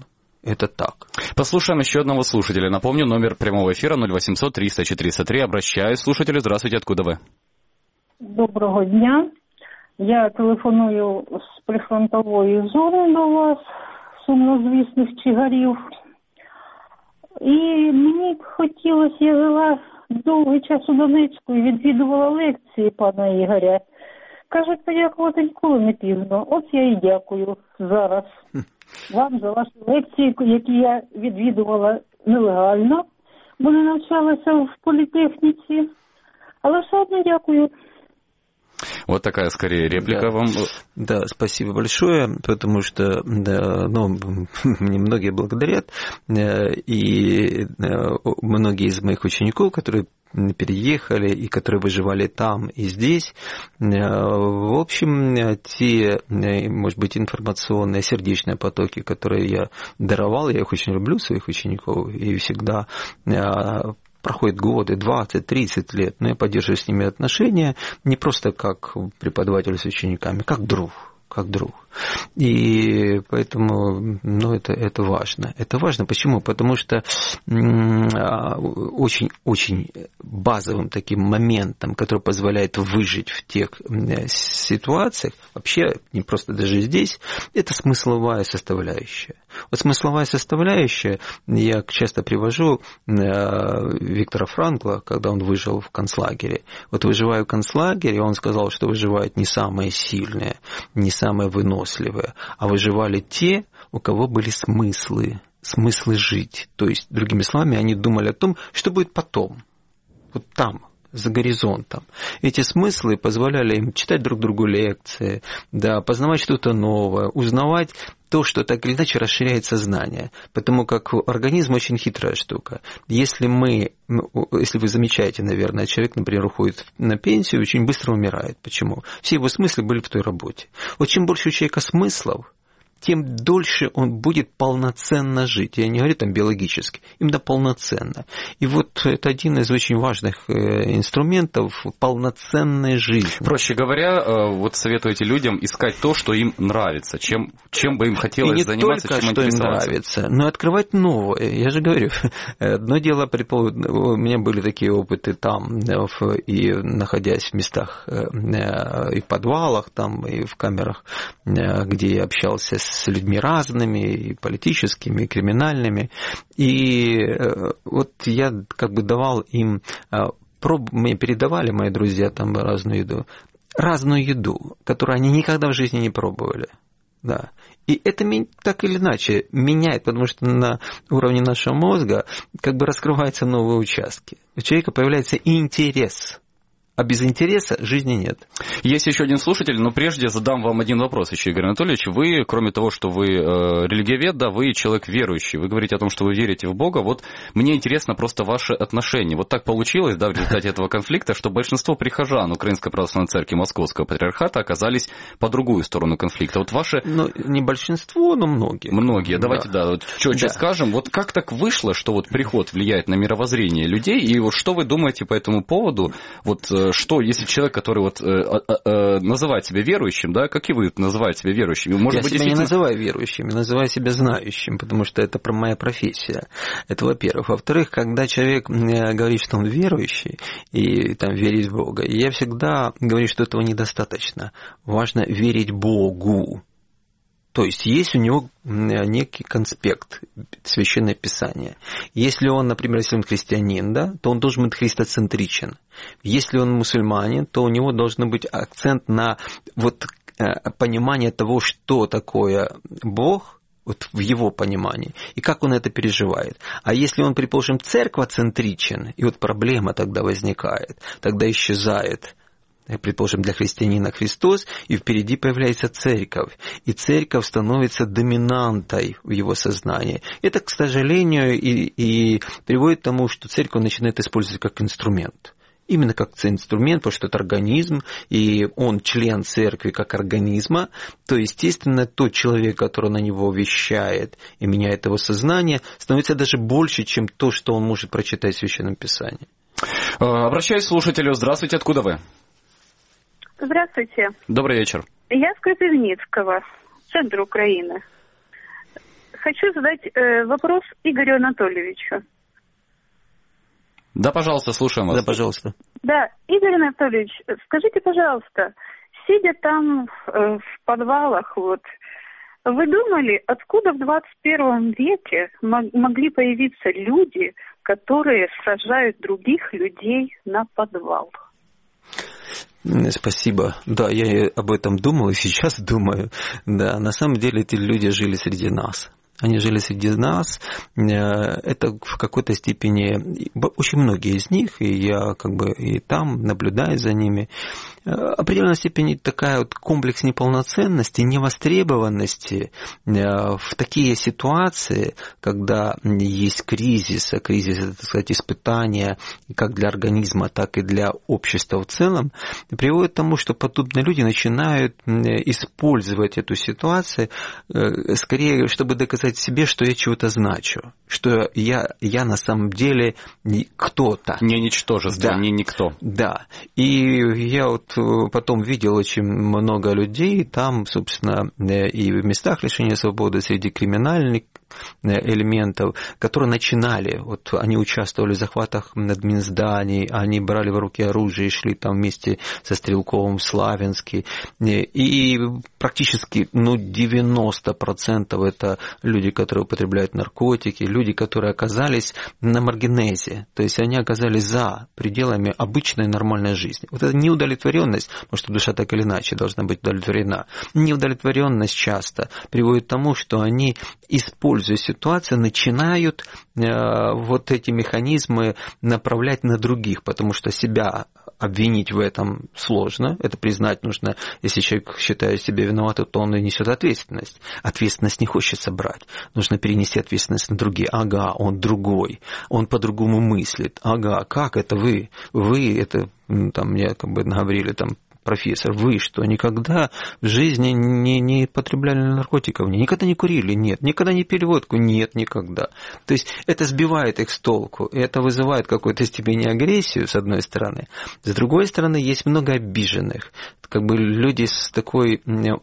Это так. Послушаем еще одного слушателя. Напомню, номер прямого эфира 0800 300 403. Обращаюсь. Слушатели, здравствуйте, откуда вы? Доброго дня. Я телефоную з прифронтової зони до вас, сумнозвісних Чигарів. І мені б хотілося, я жила довгий час у Донецьку і відвідувала лекції пана Ігоря. Кажуть, подякувати ніколи не пізно. От я і дякую зараз вам за ваші лекції, які я відвідувала нелегально, бо не навчалася в політехніці. Але все одно дякую. Вот такая, скорее, реплика вам. Да, спасибо большое, потому что мне многие благодарят, и многие из моих учеников, которые переехали и которые выживали там и здесь. В общем, те, может быть, информационные, сердечные потоки, которые я даровал, я их очень люблю, своих учеников, и всегда проходят годы, 20, 30 лет, но я поддерживаю с ними отношения не просто как преподаватель с учениками, как друг. И поэтому, это важно. Это важно. Почему? Потому что очень базовым таким моментом, который позволяет выжить в тех ситуациях, вообще не просто даже здесь, это смысловая составляющая. Вот смысловая составляющая, я часто привожу Виктора Франкла, когда он выжил в концлагере. Вот выживая в концлагере, он сказал, что выживают не самые сильные, не самые выносливые, а выживали те, у кого были смыслы жить. То есть, другими словами, они думали о том, что будет потом, вот там, за горизонтом. Эти смыслы позволяли им читать друг другу лекции, да, познавать что-то новое, узнавать то, что так или иначе расширяет сознание. Потому как организм очень хитрая штука. Если вы замечаете, наверное, человек, например, уходит на пенсию и очень быстро умирает. Почему? Все его смыслы были в той работе. Вот чем больше у человека смыслов, тем дольше он будет полноценно жить. Я не говорю там биологически, именно полноценно. И вот это один из очень важных инструментов полноценной жизни. Проще говоря, вот советуете людям искать то, что им нравится, чем бы им хотелось заниматься, чем интересоваться. И не только, что им нравится, но и открывать новое. Я же говорю, одно дело, у меня были такие опыты там, и находясь в местах, и в подвалах, там, и в камерах, где я общался с людьми разными, и политическими, и криминальными. И вот я как бы давал им, мне передавали мои друзья там разную еду, которую они никогда в жизни не пробовали. Да. И это так или иначе меняет, потому что на уровне нашего мозга как бы раскрываются новые участки. У человека появляется интерес. А без интереса жизни нет. Есть еще один слушатель, но прежде задам вам один вопрос еще, Игорь Анатольевич. Вы, кроме того, что вы религиовед, да, вы человек верующий. Вы говорите о том, что вы верите в Бога. Вот мне интересно просто ваше отношение. Вот так получилось, да, в результате этого конфликта, что большинство прихожан Украинской Православной Церкви Московского Патриархата оказались по другую сторону конфликта. Вот ваши... не большинство, но многие. Многие. Давайте, вот четче скажем. Вот как так вышло, что вот приход влияет на мировоззрение людей? И вот что вы думаете по этому поводу? Вот что, если человек, который вот называет себя верующим, да, как и вы называете себя верующим? Может быть, себя не называю верующим, я называю себя знающим, потому что это моя профессия. Это во-первых. Во-вторых, когда человек говорит, что он верующий и там верит в Бога, я всегда говорю, что этого недостаточно. Важно верить Богу. То есть есть у него некий конспект, Священное Писание. Если он, например, если он христианин, да, то он должен быть христоцентричен. Если он мусульманин, то у него должен быть акцент на вот понимание того, что такое Бог, вот в его понимании, и как он это переживает. А если он, предположим, церквоцентричен, и вот проблема тогда возникает, тогда исчезает, предположим, для христианина Христос, и впереди появляется церковь. И церковь становится доминантой в его сознании. Это, к сожалению, и приводит к тому, что церковь начинает использовать как инструмент. Именно как инструмент, потому что это организм, и он член церкви как организма, то, естественно, тот человек, который на него вещает и меняет его сознание, становится даже больше, чем то, что он может прочитать в Священном Писании. Обращаюсь к слушателю. Здравствуйте, откуда вы? Здравствуйте. Добрый вечер. Я с Кропивницкого, центр Украины. Хочу задать вопрос Игорю Анатольевичу. Да, пожалуйста, слушаем вас. Да, пожалуйста. Да, Игорь Анатольевич, скажите, пожалуйста, сидя там в подвалах, вот, вы думали, откуда в 21 веке могли появиться люди, которые сажают других людей на подвал? Спасибо. Да, я об этом думал и сейчас думаю. Да, на самом деле эти люди жили среди нас. Они жили среди нас, это в какой-то степени, очень многие из них, и я как бы и там наблюдаю за ними, в определенной степени такая вот комплекс неполноценности, невостребованности в такие ситуации, когда есть кризис, а кризис, это, так сказать, испытание как для организма, так и для общества в целом, приводит к тому, что подобные люди начинают использовать эту ситуацию, скорее, чтобы доказать себе, что я чего-то значу, что я на самом деле кто-то. Не ничтожество, да. Не никто. Да. И я вот потом видел очень много людей там, собственно, и в местах лишения свободы среди криминальных элементов, которые начинали, вот они участвовали в захватах админзданий, они брали в руки оружие и шли там вместе со Стрелковым в Славянске, и практически 90% это люди, которые употребляют наркотики, люди, которые оказались на маргинезе, то есть они оказались за пределами обычной нормальной жизни. Вот эта неудовлетворенность, потому что душа так или иначе должна быть удовлетворена, неудовлетворенность часто приводит к тому, что они, используя ситуацию, начинают вот эти механизмы направлять на других, потому что себя обвинить в этом сложно, это признать нужно. Если человек считает себя виноватым, то он и несет ответственность. Ответственность не хочется брать. Нужно перенести ответственность на другие. Ага, он другой, он по-другому мыслит. Ага, как это вы? Вы это, там, мне как бы наговорили, там, профессор, вы что, никогда в жизни не потребляли наркотиков? Никогда не курили? Нет. Никогда не пили водку? Нет, никогда. То есть это сбивает их с толку, и это вызывает какой-то степени агрессию, с одной стороны. С другой стороны, есть много обиженных, как бы люди с такой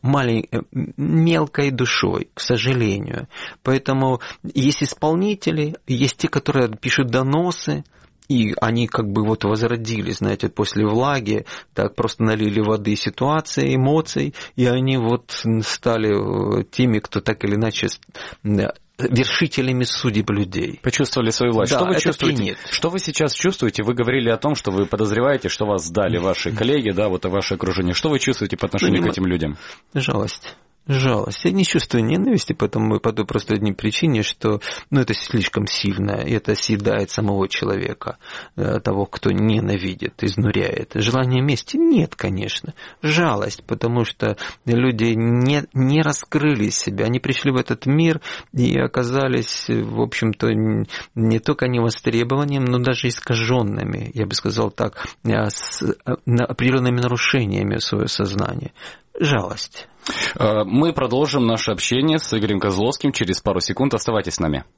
мелкой душой, к сожалению. Поэтому есть исполнители, есть те, которые пишут доносы, и они как бы вот возродились, знаете, после влаги, так просто налили воды ситуации, эмоций, и они вот стали теми, кто так или иначе вершителями судеб людей. Почувствовали свою власть. Да, что вы чувствуете? Что вы сейчас чувствуете? Вы говорили о том, что вы подозреваете, что вас сдали ваши коллеги, да, вот ваше окружение. Что вы чувствуете по отношению к этим людям? Жалость. Жалость. Я не чувствую ненависти по той простой одной причине, что это слишком сильно, и это съедает самого человека, того, кто ненавидит, изнуряет. Желание мести? Нет, конечно. Жалость, потому что люди не раскрыли себя, они пришли в этот мир и оказались, в общем-то, не только невостребованием, но даже искаженными, я бы сказал так, с определенными нарушениями своего сознания. Жалость. Мы продолжим наше общение с Игорем Козловским через пару секунд. Оставайтесь с нами.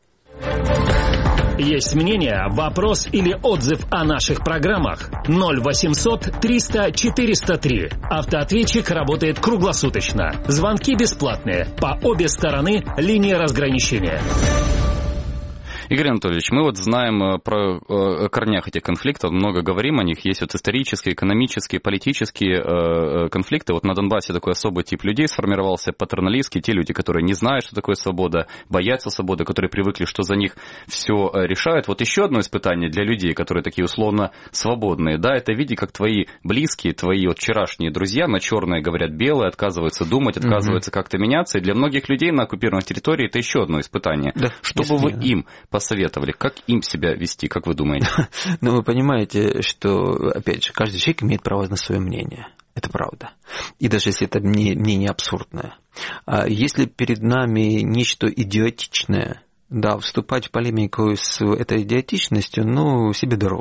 Есть мнение, вопрос или отзыв о наших программах? 0800 300 403. Автоответчик работает круглосуточно. Звонки бесплатные. По обе стороны линии разграничения. Игорь Анатольевич, мы вот знаем про корнях этих конфликтов, много говорим о них. Есть вот исторические, экономические, политические конфликты. Вот на Донбассе такой особый тип людей сформировался, патерналистский, те люди, которые не знают, что такое свобода, боятся свободы, которые привыкли, что за них все решают. Вот еще одно испытание для людей, которые такие условно свободные, да, это видеть, как твои близкие, твои вот вчерашние друзья на черное говорят белое, отказываются думать, отказываются как-то меняться. И для многих людей на оккупированной территории это еще одно испытание. Да, что бы вы им посоветовали, как им себя вести, как вы думаете? Ну, вы понимаете, что, опять же, каждый человек имеет право на свое мнение. Это правда. И даже если это мнение абсурдное. А если перед нами нечто идиотичное, да, вступать в полемику с этой идиотичностью, себе дороже.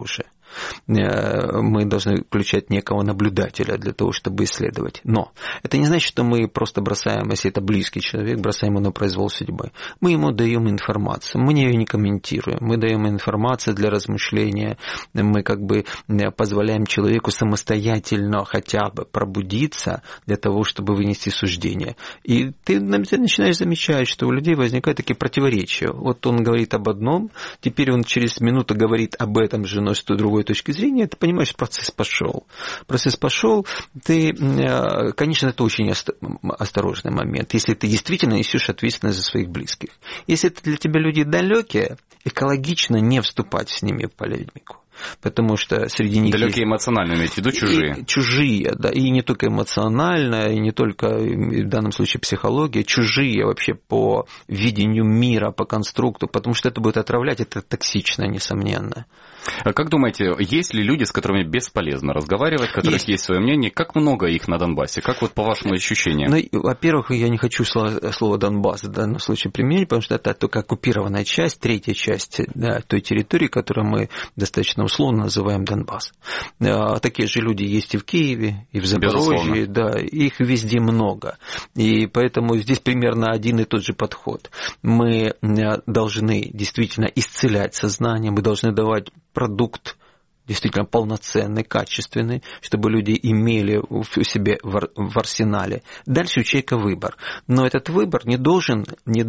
Мы должны включать некого наблюдателя для того, чтобы исследовать. Но это не значит, что мы просто бросаем, если это близкий человек, бросаем его на произвол судьбы. Мы ему даем информацию, мы ее не комментируем, мы даем информацию для размышления, мы как бы позволяем человеку самостоятельно хотя бы пробудиться для того, чтобы вынести суждение. И ты начинаешь замечать, что у людей возникают такие противоречия. Вот он говорит об одном, теперь он через минуту говорит об этом же, но с той другой точки зрения, ты понимаешь, процесс пошел. Процесс пошел, ты, конечно, это очень осторожный момент, если ты действительно несешь ответственность за своих близких. Если это для тебя люди далекие, экологично не вступать с ними в полемику. Потому что среди них далекие эмоционально, имеете в виду чужие? Чужие, да, и не только эмоционально, и не только в данном случае психология, чужие вообще по видению мира, по конструкту, потому что это будет отравлять, это токсично, несомненно. А как думаете, есть ли люди, с которыми бесполезно разговаривать, у которых есть свое мнение? Как много их на Донбассе? Как вот по вашим ощущениям? Ну, во-первых, я не хочу слово «Донбасс» в данном случае применить, потому что это только оккупированная часть, третья часть, да, той территории, которую мы достаточно условно называем Донбасс. Такие же люди есть и в Киеве, и в Запорожье, да, их везде много. И поэтому здесь примерно один и тот же подход. Мы должны действительно исцелять сознание, мы должны давать продукт действительно полноценный, качественный, чтобы люди имели в себе в арсенале. Дальше у человека выбор. Но этот выбор не должен,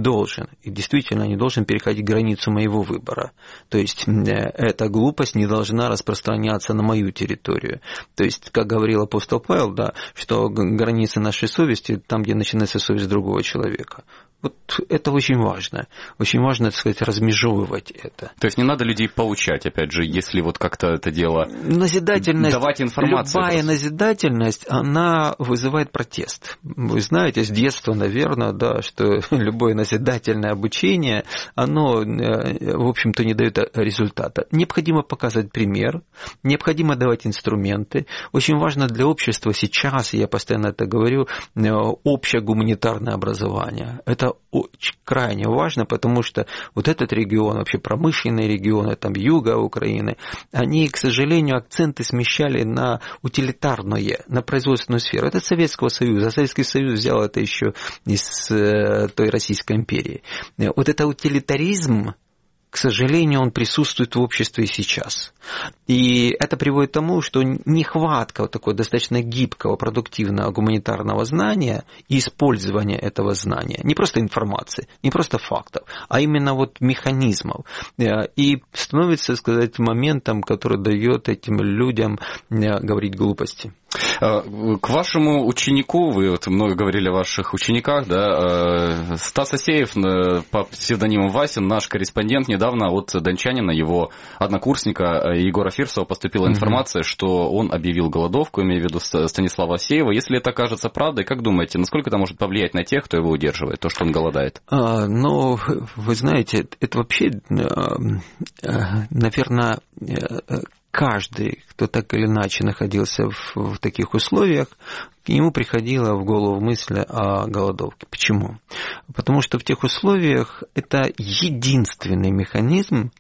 и действительно не должен переходить границу моего выбора. То есть эта глупость не должна распространяться на мою территорию. То есть, как говорил апостол Павел, да, что границы нашей совести там, где начинается совесть другого человека. Вот это очень важно. Очень важно, так сказать, размежевывать это. То есть не надо людей поучать, опять же, если вот как-то это дело... Назидательность, давать информацию. Любая назидательность, она вызывает протест. Вы знаете, с детства, наверное, да, что любое назидательное обучение, оно, в общем-то, не дает результата. Необходимо показывать пример, необходимо давать инструменты. Очень важно для общества сейчас, я постоянно это говорю, общее гуманитарное образование. Это очень крайне важно, потому что вот этот регион, вообще промышленные регионы, там юга Украины, они, к сожалению, акценты смещали на утилитарное, на производственную сферу. Это Советского Союза. Советский Союз взял это еще из той Российской империи. Вот это утилитаризм, к сожалению, он присутствует в обществе и сейчас. И это приводит к тому, что нехватка вот такого достаточно гибкого, продуктивного гуманитарного знания и использования этого знания, не просто информации, не просто фактов, а именно вот механизмов. И становится, сказать, моментом, который дает этим людям говорить глупости. К вашему ученику, вы вот много говорили о ваших учениках, да, Стас Асеев по псевдониму Васин, наш корреспондент, недавно от дончанина, его однокурсника Егора Фирсова поступила информация, что он объявил голодовку, имея в виду Станислава Асеева. Если это окажется правдой, как думаете, насколько это может повлиять на тех, кто его удерживает, то, что он голодает? Ну, вы знаете, это вообще, наверное, каждый, кто так или иначе находился в таких условиях, к нему приходила в голову мысль о голодовке. Почему? Потому что в тех условиях это единственный механизм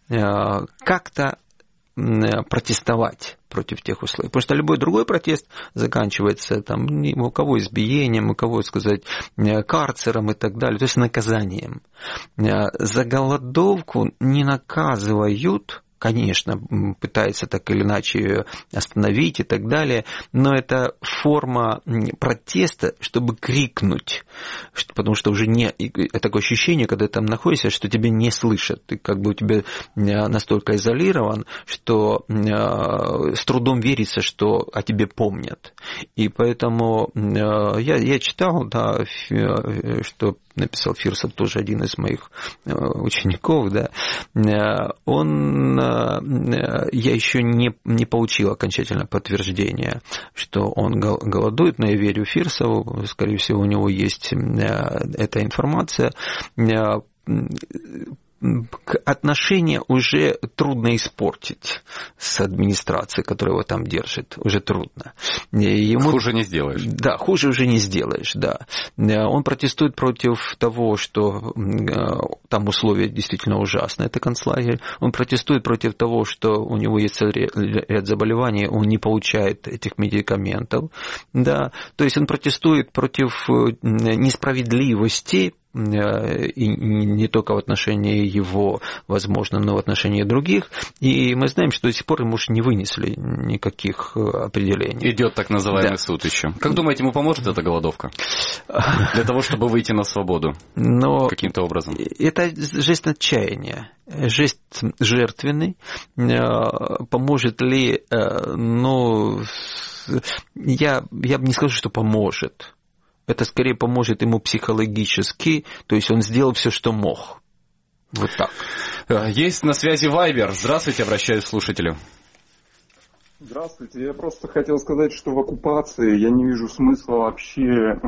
как-то протестовать против тех условий. Потому что любой другой протест заканчивается там, у кого избиением, у кого, сказать, карцером и так далее, то есть наказанием. За голодовку не наказывают, конечно, пытается так или иначе ее остановить и так далее, но это форма протеста, чтобы крикнуть, потому что уже не такое ощущение, когда ты там находишься, что тебя не слышат, ты как бы у тебя настолько изолирован, что с трудом верится, что о тебе помнят. И поэтому я читал, да, что написал Фирсов, тоже один из моих учеников, да, я еще не получил окончательно подтверждения, что он голодует, но я верю Фирсову, скорее всего, у него есть эта информация. отношения уже трудно испортить с администрацией, которая его там держит. Уже трудно. Хуже не сделаешь. Да, хуже уже не сделаешь, да. Он протестует против того, что там условия действительно ужасные, это концлагерь. Он протестует против того, что у него есть ряд заболеваний, он не получает этих медикаментов. Да. То есть он протестует против несправедливости, и не только в отношении его, возможно, но в отношении других. И мы знаем, что до сих пор ему уж не вынесли никаких определений. Идет так называемый суд еще. Как думаете, ему поможет эта голодовка? Для того, чтобы выйти на свободу каким-то образом? Это жест отчаяния, жест жертвенный. Поможет ли? Я бы не сказал, что поможет. Это скорее поможет ему психологически, то есть он сделал все, что мог. Вот так. Есть на связи Вайбер. Здравствуйте, обращаюсь к слушателю. Здравствуйте. Я просто хотел сказать, что в оккупации я не вижу смысла вообще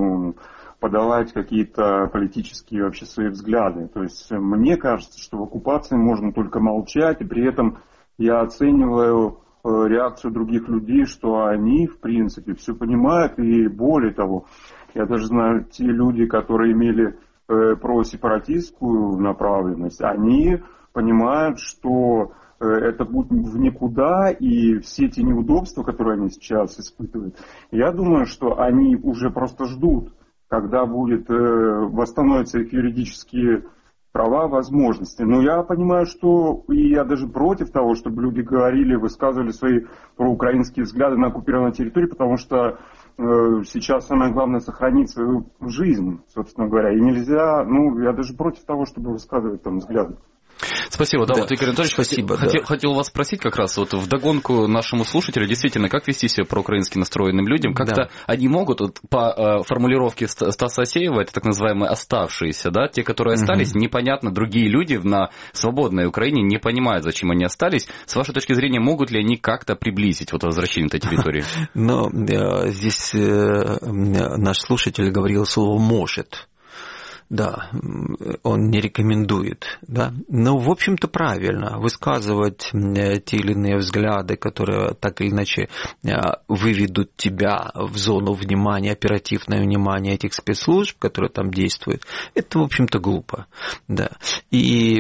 подавать какие-то политические вообще свои взгляды. То есть мне кажется, что в оккупации можно только молчать, и при этом я оцениваю реакцию других людей, что они, в принципе, все понимают, и более того, я даже знаю, те люди, которые имели просепаратистскую направленность, они понимают, что это будет в никуда, и все те неудобства, которые они сейчас испытывают, я думаю, что они уже просто ждут, когда восстановятся их юридические права, возможности. Но я понимаю, что и я даже против того, чтобы люди говорили, высказывали свои проукраинские взгляды на оккупированной территории, потому что сейчас самое главное сохранить свою жизнь, собственно говоря. И нельзя, я даже против того, чтобы высказывать там взгляды. Спасибо, да, вот Игорь Анатольевич, спасибо, хотел вас спросить как раз вот вдогонку нашему слушателю, действительно, как вести себя проукраински настроенным людям, как-то они могут, вот, по формулировке Стаса Асеева, это так называемые оставшиеся, да, те, которые остались, непонятно, другие люди на свободной Украине не понимают, зачем они остались. С вашей точки зрения, могут ли они как-то приблизить вот возвращение на этой территории? Но здесь наш слушатель говорил слово «может». Да, он не рекомендует, да. Но, в общем-то, правильно высказывать те или иные взгляды, которые так или иначе выведут тебя в зону внимания, оперативное внимание этих спецслужб, которые там действуют. Это, в общем-то, глупо, да. И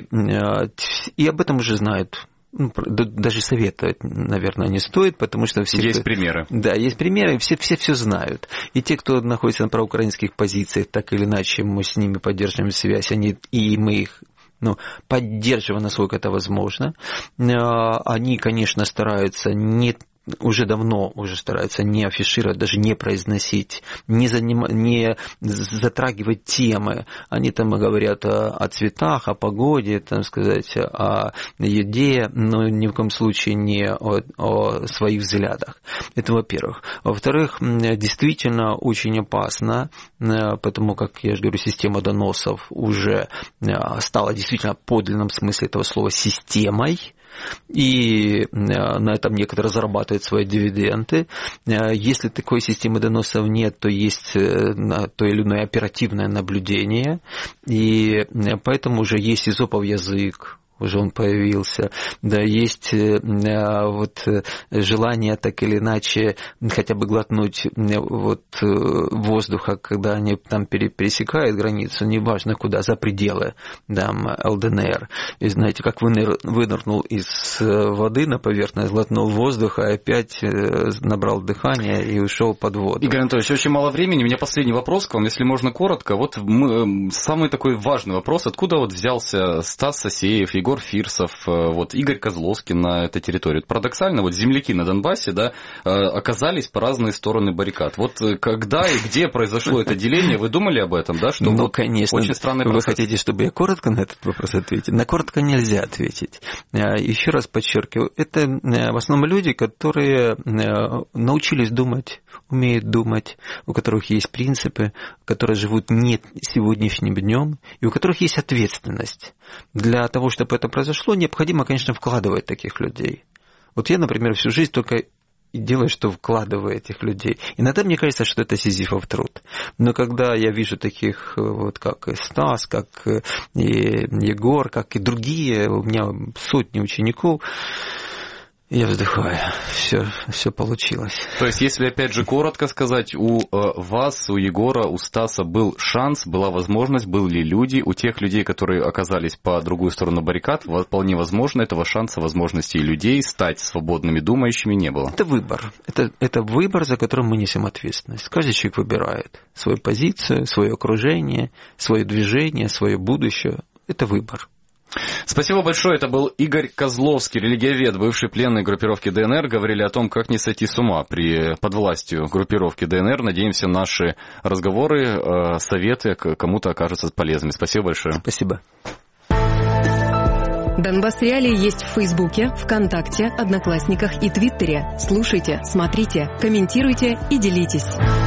об этом уже знают. Даже советовать, наверное, не стоит, потому что все... Есть примеры. Да, есть примеры, все знают. И те, кто находится на проукраинских позициях, так или иначе мы с ними поддерживаем связь, и мы их поддерживаем, насколько это возможно. Они, конечно, стараются уже давно стараются не афишировать, даже не произносить, не затрагивать темы. Они там говорят о цветах, о погоде, там сказать, о еде, но ни в коем случае не о своих взглядах. Это во-первых. Во-вторых, действительно очень опасно, потому как, я же говорю, система доносов уже стала действительно в подлинном смысле этого слова системой, и на этом некоторые зарабатывают свои дивиденды. Если такой системы доносов нет, то есть то или иное оперативное наблюдение, и поэтому уже есть эзопов язык, уже он появился, да, есть вот желание так или иначе хотя бы глотнуть вот воздуха, когда они там пересекают границу, неважно куда, за пределы там ЛДНР. И знаете, как вынырнул из воды на поверхность, глотнул воздуха, опять набрал дыхание и ушел под воду. Игорь Анатольевич, очень мало времени. У меня последний вопрос к вам, если можно коротко. Вот самый такой важный вопрос. Откуда вот взялся Стас Асеев, Егор Фирсов, вот Игорь Козловский на этой территории? Парадоксально, вот земляки на Донбассе, да, оказались по разные стороны баррикад. Вот когда и где произошло это деление, вы думали об этом, да? Что вот конечно. Очень странный процесс. Вы хотите, чтобы я коротко на этот вопрос ответил? На коротко нельзя ответить. Еще раз подчеркиваю, это в основном люди, которые научились думать, умеют думать, у которых есть принципы, которые живут не сегодняшним днем, и у которых есть ответственность. Для того, чтобы это произошло, необходимо, конечно, вкладывать таких людей. Вот я, например, всю жизнь только и делать, что вкладывая этих людей. Иногда мне кажется, что это сизифов труд. Но когда я вижу таких, вот как и Стас, как и Егор, как и другие, у меня сотни учеников, я вздыхаю, все получилось. То есть, если опять же коротко сказать, у вас, у Егора, у Стаса был шанс, была возможность, были люди, у тех людей, которые оказались по другую сторону баррикад, вполне возможно, этого шанса, возможности людей стать свободными думающими не было. Это выбор. Это выбор, за которым мы несем ответственность. Каждый человек выбирает свою позицию, свое окружение, свое движение, свое будущее. Это выбор. Спасибо большое. Это был Игорь Козловский, религиовед, бывший пленный группировки ДНР. Говорили о том, как не сойти с ума под властью группировки ДНР. Надеемся, наши разговоры, советы кому-то окажутся полезными. Спасибо большое. Спасибо. Донбасс Реалии есть в Фейсбуке, ВКонтакте, Одноклассниках и Твиттере. Слушайте, смотрите, комментируйте и делитесь.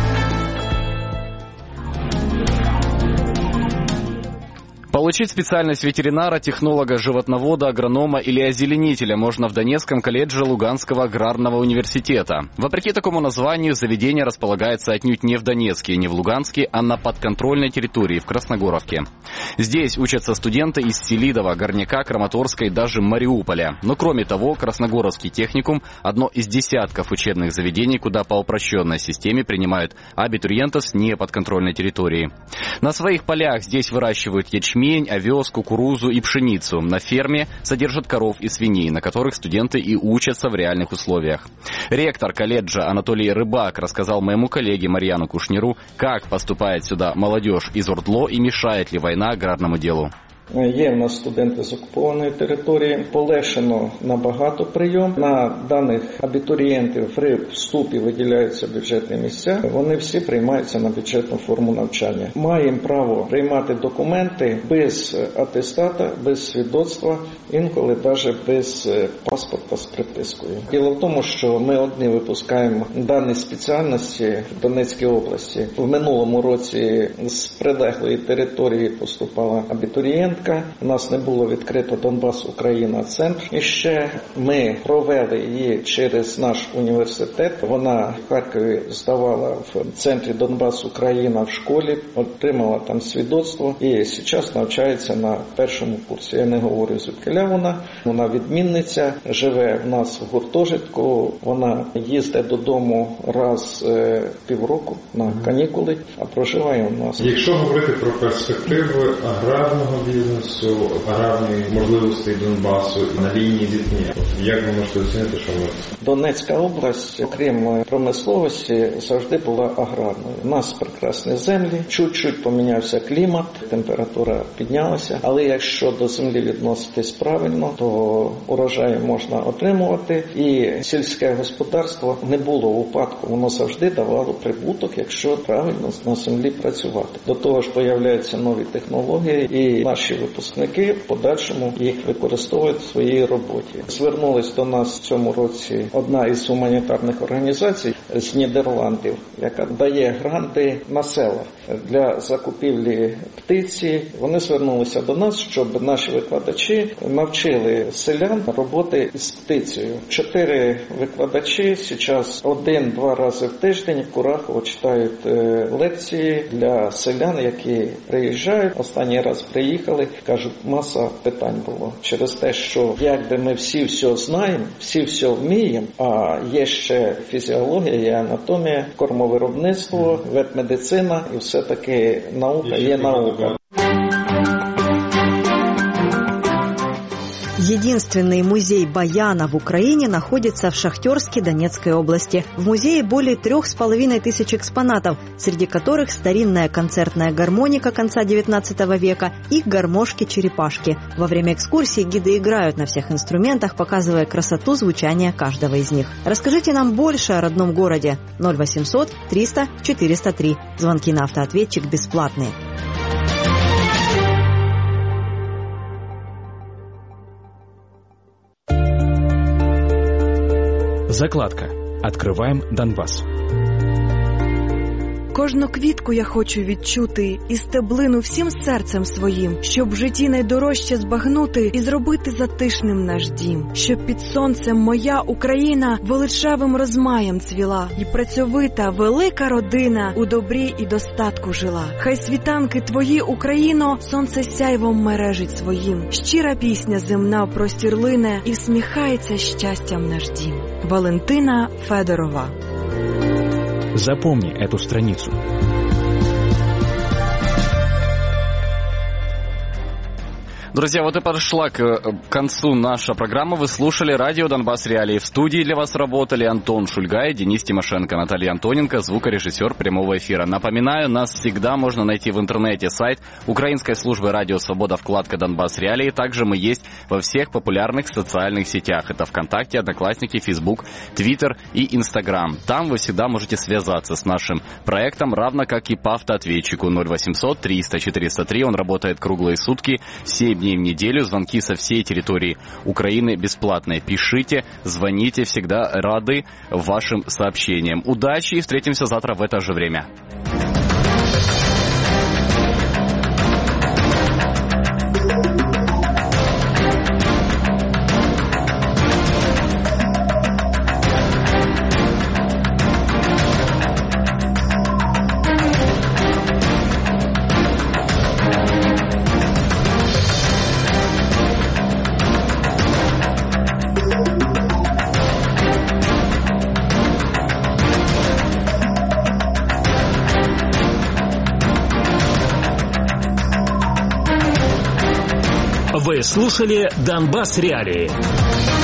Получить специальность ветеринара, технолога, животновода, агронома или озеленителя можно в Донецком колледже Луганского аграрного университета. Вопреки такому названию, заведение располагается отнюдь не в Донецке и не в Луганске, а на подконтрольной территории в Красногоровке. Здесь учатся студенты из Селидова, Горняка, Краматорска и даже Мариуполя. Но кроме того, Красногоровский техникум – одно из десятков учебных заведений, куда по упрощенной системе принимают абитуриентов с неподконтрольной территории. На своих полях здесь выращивают ячмень, овес, кукурузу и пшеницу. На ферме содержат коров и свиней, на которых студенты и учатся в реальных условиях. Ректор колледжа Анатолий Рыбак рассказал моему коллеге Марьяну Кушниру, как поступает сюда молодежь из ОРДЛО и мешает ли война аграрному делу. Є в нас студенти з окупованої території, полегшено набагато прийом. На даних абітурієнтів при вступі виділяються бюджетні місця, вони всі приймаються на бюджетну форму навчання. Маємо право приймати документи без атестата, без свідоцтва, інколи навіть без паспорта з припискою. Діло в тому, що ми одні випускаємо дані спеціальності в Донецькій області. В минулому році з прилеглої території поступала абітурієнт. У нас не було відкрито Донбас Україна центр. І ще ми провели її через наш університет. Вона в Харкові здавала в центрі Донбас Україна в школі, отримала там свідоцтво і зараз навчається на першому курсі. Я не говорю звідкиля вона. Вона відмінниця, живе в нас в гуртожитку. Вона їздить додому раз півроку на канікули, а проживає у нас. Якщо говорити про перспективи аграрного бізнесу, аграрної можливості Донбасу на лінії зіткнення, як ви можете оцінити, що ми? Донецька область, окрім промисловості, завжди була аграрною. У нас прекрасні землі, чуть-чуть помінявся клімат, температура піднялася, але якщо до землі відноситись правильно, то урожай можна отримувати, і сільське господарство не було упадку, воно завжди давало прибуток, якщо правильно на землі працювати. До того ж появляються нові технології, і наші випускники в подальшому їх використовують в своїй роботі. Звернулась до нас в цьому році одна із гуманітарних організацій з Нідерландів, яка дає гранти на села для закупівлі птиці. Вони звернулися до нас, щоб наші викладачі навчили селян роботи з птицею. 4 викладачі зараз 1-2 рази в тиждень в Курахово читають лекції для селян, які приїжджають. Останній раз приїхали, кажуть, маса питань було. Через те, що якби ми всі все знаємо, всі все вміємо, а є ще фізіологія, є анатомія, кормовиробництво, ветмедицина, і все-таки наука є наука. Единственный музей баяна в Украине находится в Шахтерске Донецкой области. В музее более 3500 экспонатов, среди которых старинная концертная гармоника конца XIX века и гармошки-черепашки. Во время экскурсии гиды играют на всех инструментах, показывая красоту звучания каждого из них. Расскажите нам больше о родном городе. 0800 300 403. Звонки на автоответчик бесплатные. Закладка. Открываем Донбасс. Кожну квітку я хочу відчути і стеблину всім серцем своїм, щоб в житті найдорожче збагнути і зробити затишним наш дім. Щоб під сонцем моя Україна величавим розмаєм цвіла, і працьовита велика родина у добрі і достатку жила. Хай світанки твої, Україно, сонце сяйвом мережить своїм. Щира пісня земна в простір лине і всміхається щастям наш дім. Валентина Федорова. Запомни эту страницу. Друзья, вот и подошла к концу наша программа. Вы слушали радио «Донбасс Реалии». В студии для вас работали Антон Шульгай, Денис Тимошенко, Наталья Антоненко, звукорежиссер прямого эфира. Напоминаю, нас всегда можно найти в интернете. Сайт Украинской службы радио «Свобода», вкладка «Донбасс Реалии». Также мы есть во всех популярных социальных сетях. Это ВКонтакте, Одноклассники, Фейсбук, Твиттер и Инстаграм. Там вы всегда можете связаться с нашим проектом, равно как и по автоответчику 0800 300 403. Он работает круглые сутки, 7 дней в неделю. Звонки со всей территории Украины бесплатные. Пишите, звоните, всегда рады вашим сообщениям. Удачи и встретимся завтра в это же время. Вы слушали «Донбасс Реалии».